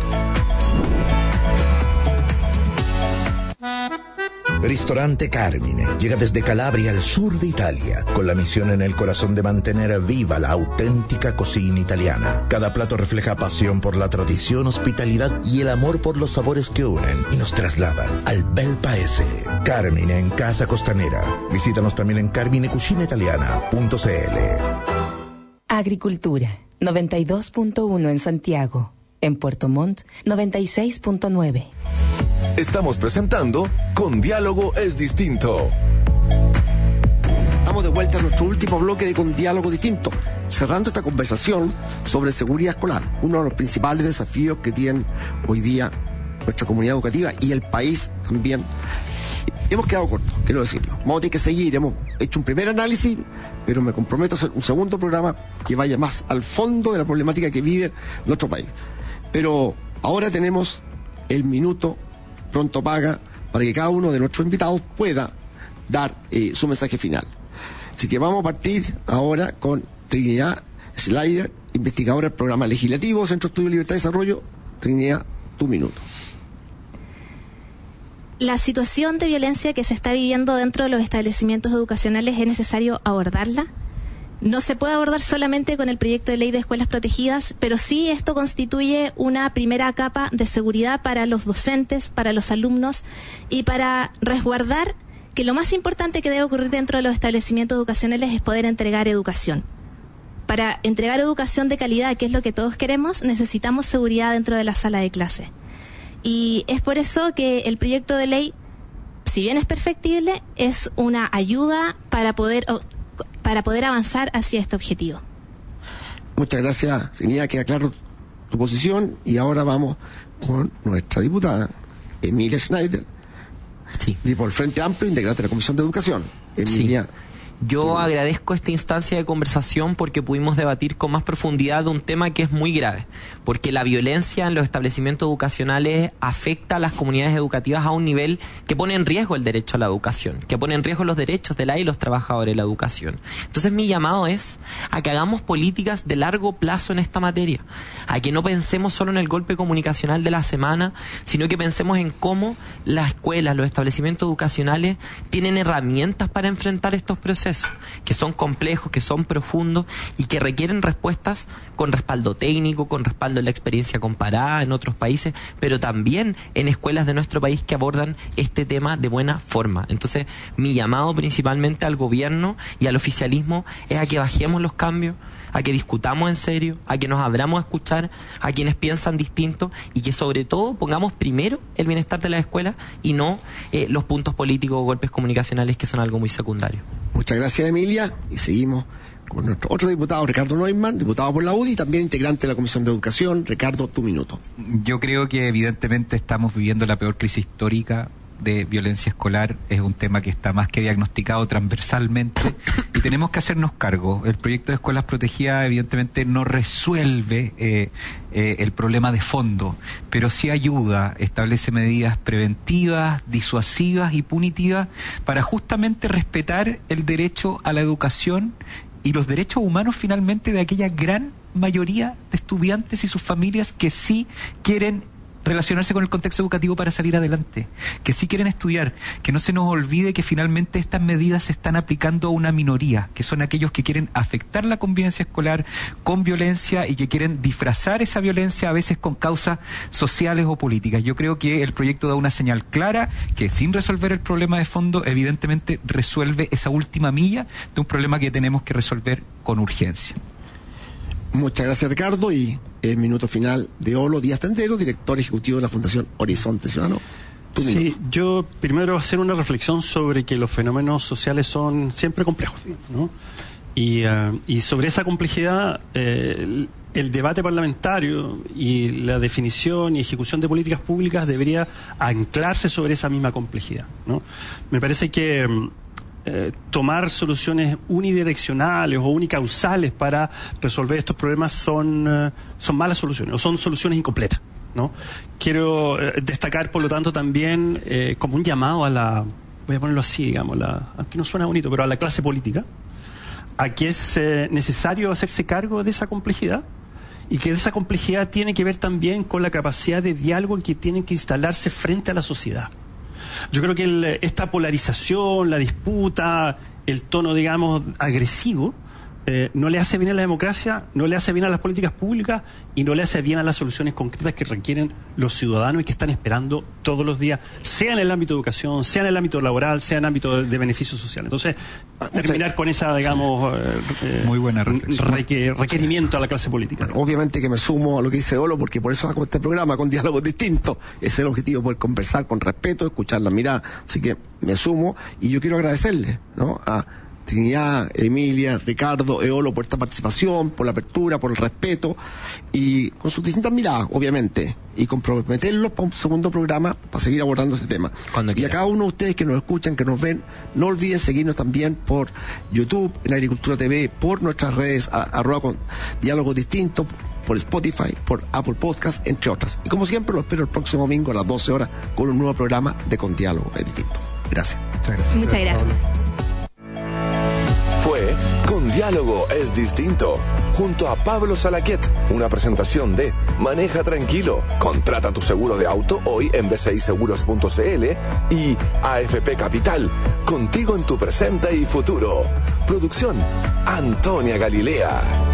Ristorante Carmine llega desde Calabria al sur de Italia, con la misión en el corazón de mantener viva la auténtica cocina italiana. Cada plato refleja pasión por la tradición, hospitalidad y el amor por los sabores que unen y nos trasladan al bel paese. Carmine en Casa Costanera. Visítanos también en carmine cucina italiana punto c l. Agricultura, noventa y dos punto uno en Santiago. En Puerto Montt, noventa y seis punto nueve. Estamos presentando Con Diálogo es Distinto. Estamos de vuelta a nuestro último bloque de Con Diálogo Distinto, cerrando esta conversación sobre seguridad escolar, uno de los principales desafíos que tiene hoy día nuestra comunidad educativa y el país también. Hemos quedado cortos, quiero decirlo. Vamos a tener que seguir, hemos hecho un primer análisis, pero me comprometo a hacer un segundo programa que vaya más al fondo de la problemática que vive nuestro país. Pero ahora tenemos el minuto pronto paga para que cada uno de nuestros invitados pueda dar eh, su mensaje final. Así que vamos a partir ahora con Trinidad Slider, investigadora del programa legislativo Centro de Estudio Libertad y Desarrollo. Trinidad, tu minuto. La situación de violencia que se está viviendo dentro de los establecimientos educacionales es necesario abordarla. No se puede abordar solamente con el proyecto de ley de escuelas protegidas, pero sí esto constituye una primera capa de seguridad para los docentes, para los alumnos y para resguardar que lo más importante que debe ocurrir dentro de los establecimientos educacionales es poder entregar educación. Para entregar educación de calidad, que es lo que todos queremos, necesitamos seguridad dentro de la sala de clase. Y es por eso que el proyecto de ley, si bien es perfectible, es una ayuda para poder... para poder avanzar hacia este objetivo. Muchas gracias, Trinidad, queda claro tu posición y ahora vamos con nuestra diputada, Emilia Schneider, sí. por el Frente Amplio, integrante de la Comisión de Educación. Emilia. Sí. Yo agradezco esta instancia de conversación porque pudimos debatir con más profundidad de un tema que es muy grave, porque la violencia en los establecimientos educacionales afecta a las comunidades educativas a un nivel que pone en riesgo el derecho a la educación, que pone en riesgo los derechos de la y los trabajadores de la educación. Entonces mi llamado es a que hagamos políticas de largo plazo en esta materia, a que no pensemos solo en el golpe comunicacional de la semana, sino que pensemos en cómo las escuelas, los establecimientos educacionales tienen herramientas para enfrentar estos procesos. procesos que son complejos, que son profundos y que requieren respuestas con respaldo técnico, con respaldo en la experiencia comparada en otros países, pero también en escuelas de nuestro país que abordan este tema de buena forma. Entonces, mi llamado principalmente al gobierno y al oficialismo es a que bajemos los cambios, a que discutamos en serio, a que nos abramos a escuchar a quienes piensan distinto y que sobre todo pongamos primero el bienestar de la escuela y no eh, los puntos políticos o golpes comunicacionales que son algo muy secundario. Muchas gracias, Emilia, y seguimos con nuestro otro diputado, Ricardo Neumann, diputado por la U D I y también integrante de la Comisión de Educación. Ricardo, tu minuto. Yo creo que evidentemente estamos viviendo la peor crisis histórica de violencia escolar. Es un tema que está más que diagnosticado transversalmente y tenemos que hacernos cargo. El proyecto de escuelas protegidas evidentemente no resuelve eh, eh, el problema de fondo, pero sí ayuda, establece medidas preventivas, disuasivas y punitivas para justamente respetar el derecho a la educación y los derechos humanos finalmente de aquella gran mayoría de estudiantes y sus familias que sí quieren relacionarse con el contexto educativo para salir adelante, que sí quieren estudiar, que no se nos olvide que finalmente estas medidas se están aplicando a una minoría, que son aquellos que quieren afectar la convivencia escolar con violencia y que quieren disfrazar esa violencia a veces con causas sociales o políticas. Yo creo que el proyecto da una señal clara que sin resolver el problema de fondo, evidentemente resuelve esa última milla de un problema que tenemos que resolver con urgencia. Muchas gracias, Ricardo, y el minuto final de Olo Díaz Tendero, director ejecutivo de la Fundación Horizonte Ciudadano. Tu sí, minuto. Yo primero hacer una reflexión sobre que los fenómenos sociales son siempre complejos, ¿no? Y, uh, y sobre esa complejidad, eh, el, el debate parlamentario y la definición y ejecución de políticas públicas debería anclarse sobre esa misma complejidad, ¿no? Me parece que Eh, tomar soluciones unidireccionales o unicausales para resolver estos problemas son, eh, son malas soluciones o son soluciones incompletas, ¿no? Quiero eh, destacar, por lo tanto, también eh, como un llamado a la, voy a ponerlo así, digamos, la, aunque no suena bonito, pero a la clase política, a que es eh, necesario hacerse cargo de esa complejidad y que esa complejidad tiene que ver también con la capacidad de diálogo que tienen que instalarse frente a la sociedad. Yo creo que el, esta polarización, la disputa, el tono, digamos, agresivo, eh, no le hace bien a la democracia, no le hace bien a las políticas públicas y no le hace bien a las soluciones concretas que requieren los ciudadanos y que están esperando todos los días, sea en el ámbito de educación, sea en el ámbito laboral, sea en el ámbito de, de beneficio social. Entonces, terminar con esa, digamos, eh, muy buena requer, requerimiento a la clase política. Bueno, obviamente que me sumo a lo que dice Olo, porque por eso hago este programa con diálogos distintos. Ese es el objetivo, poder conversar con respeto, escuchar la mirada. Así que me sumo y yo quiero agradecerle, ¿no?, a Trinidad, Emilia, Ricardo, Eolo por esta participación, por la apertura, por el respeto y con sus distintas miradas, obviamente, y comprometerlos para un segundo programa para seguir abordando ese tema. Cuando y quiera. a cada uno de ustedes que nos escuchan, que nos ven, no olviden seguirnos también por YouTube, en Agricultura T V, por nuestras redes, a, arroba con Diálogos Distintos, por Spotify, por Apple Podcast, entre otras. Y como siempre, lo espero el próximo domingo a las doce horas con un nuevo programa de Con Diálogo es Distinto. Gracias. Muchas gracias. Muchas gracias. Fue Con Diálogo es Distinto, junto a Pablo Salaquet, una presentación de Maneja Tranquilo, contrata tu seguro de auto hoy en b c i seguros punto c l y A F P Capital, contigo en tu presente y futuro. Producción, Antonia Galilea.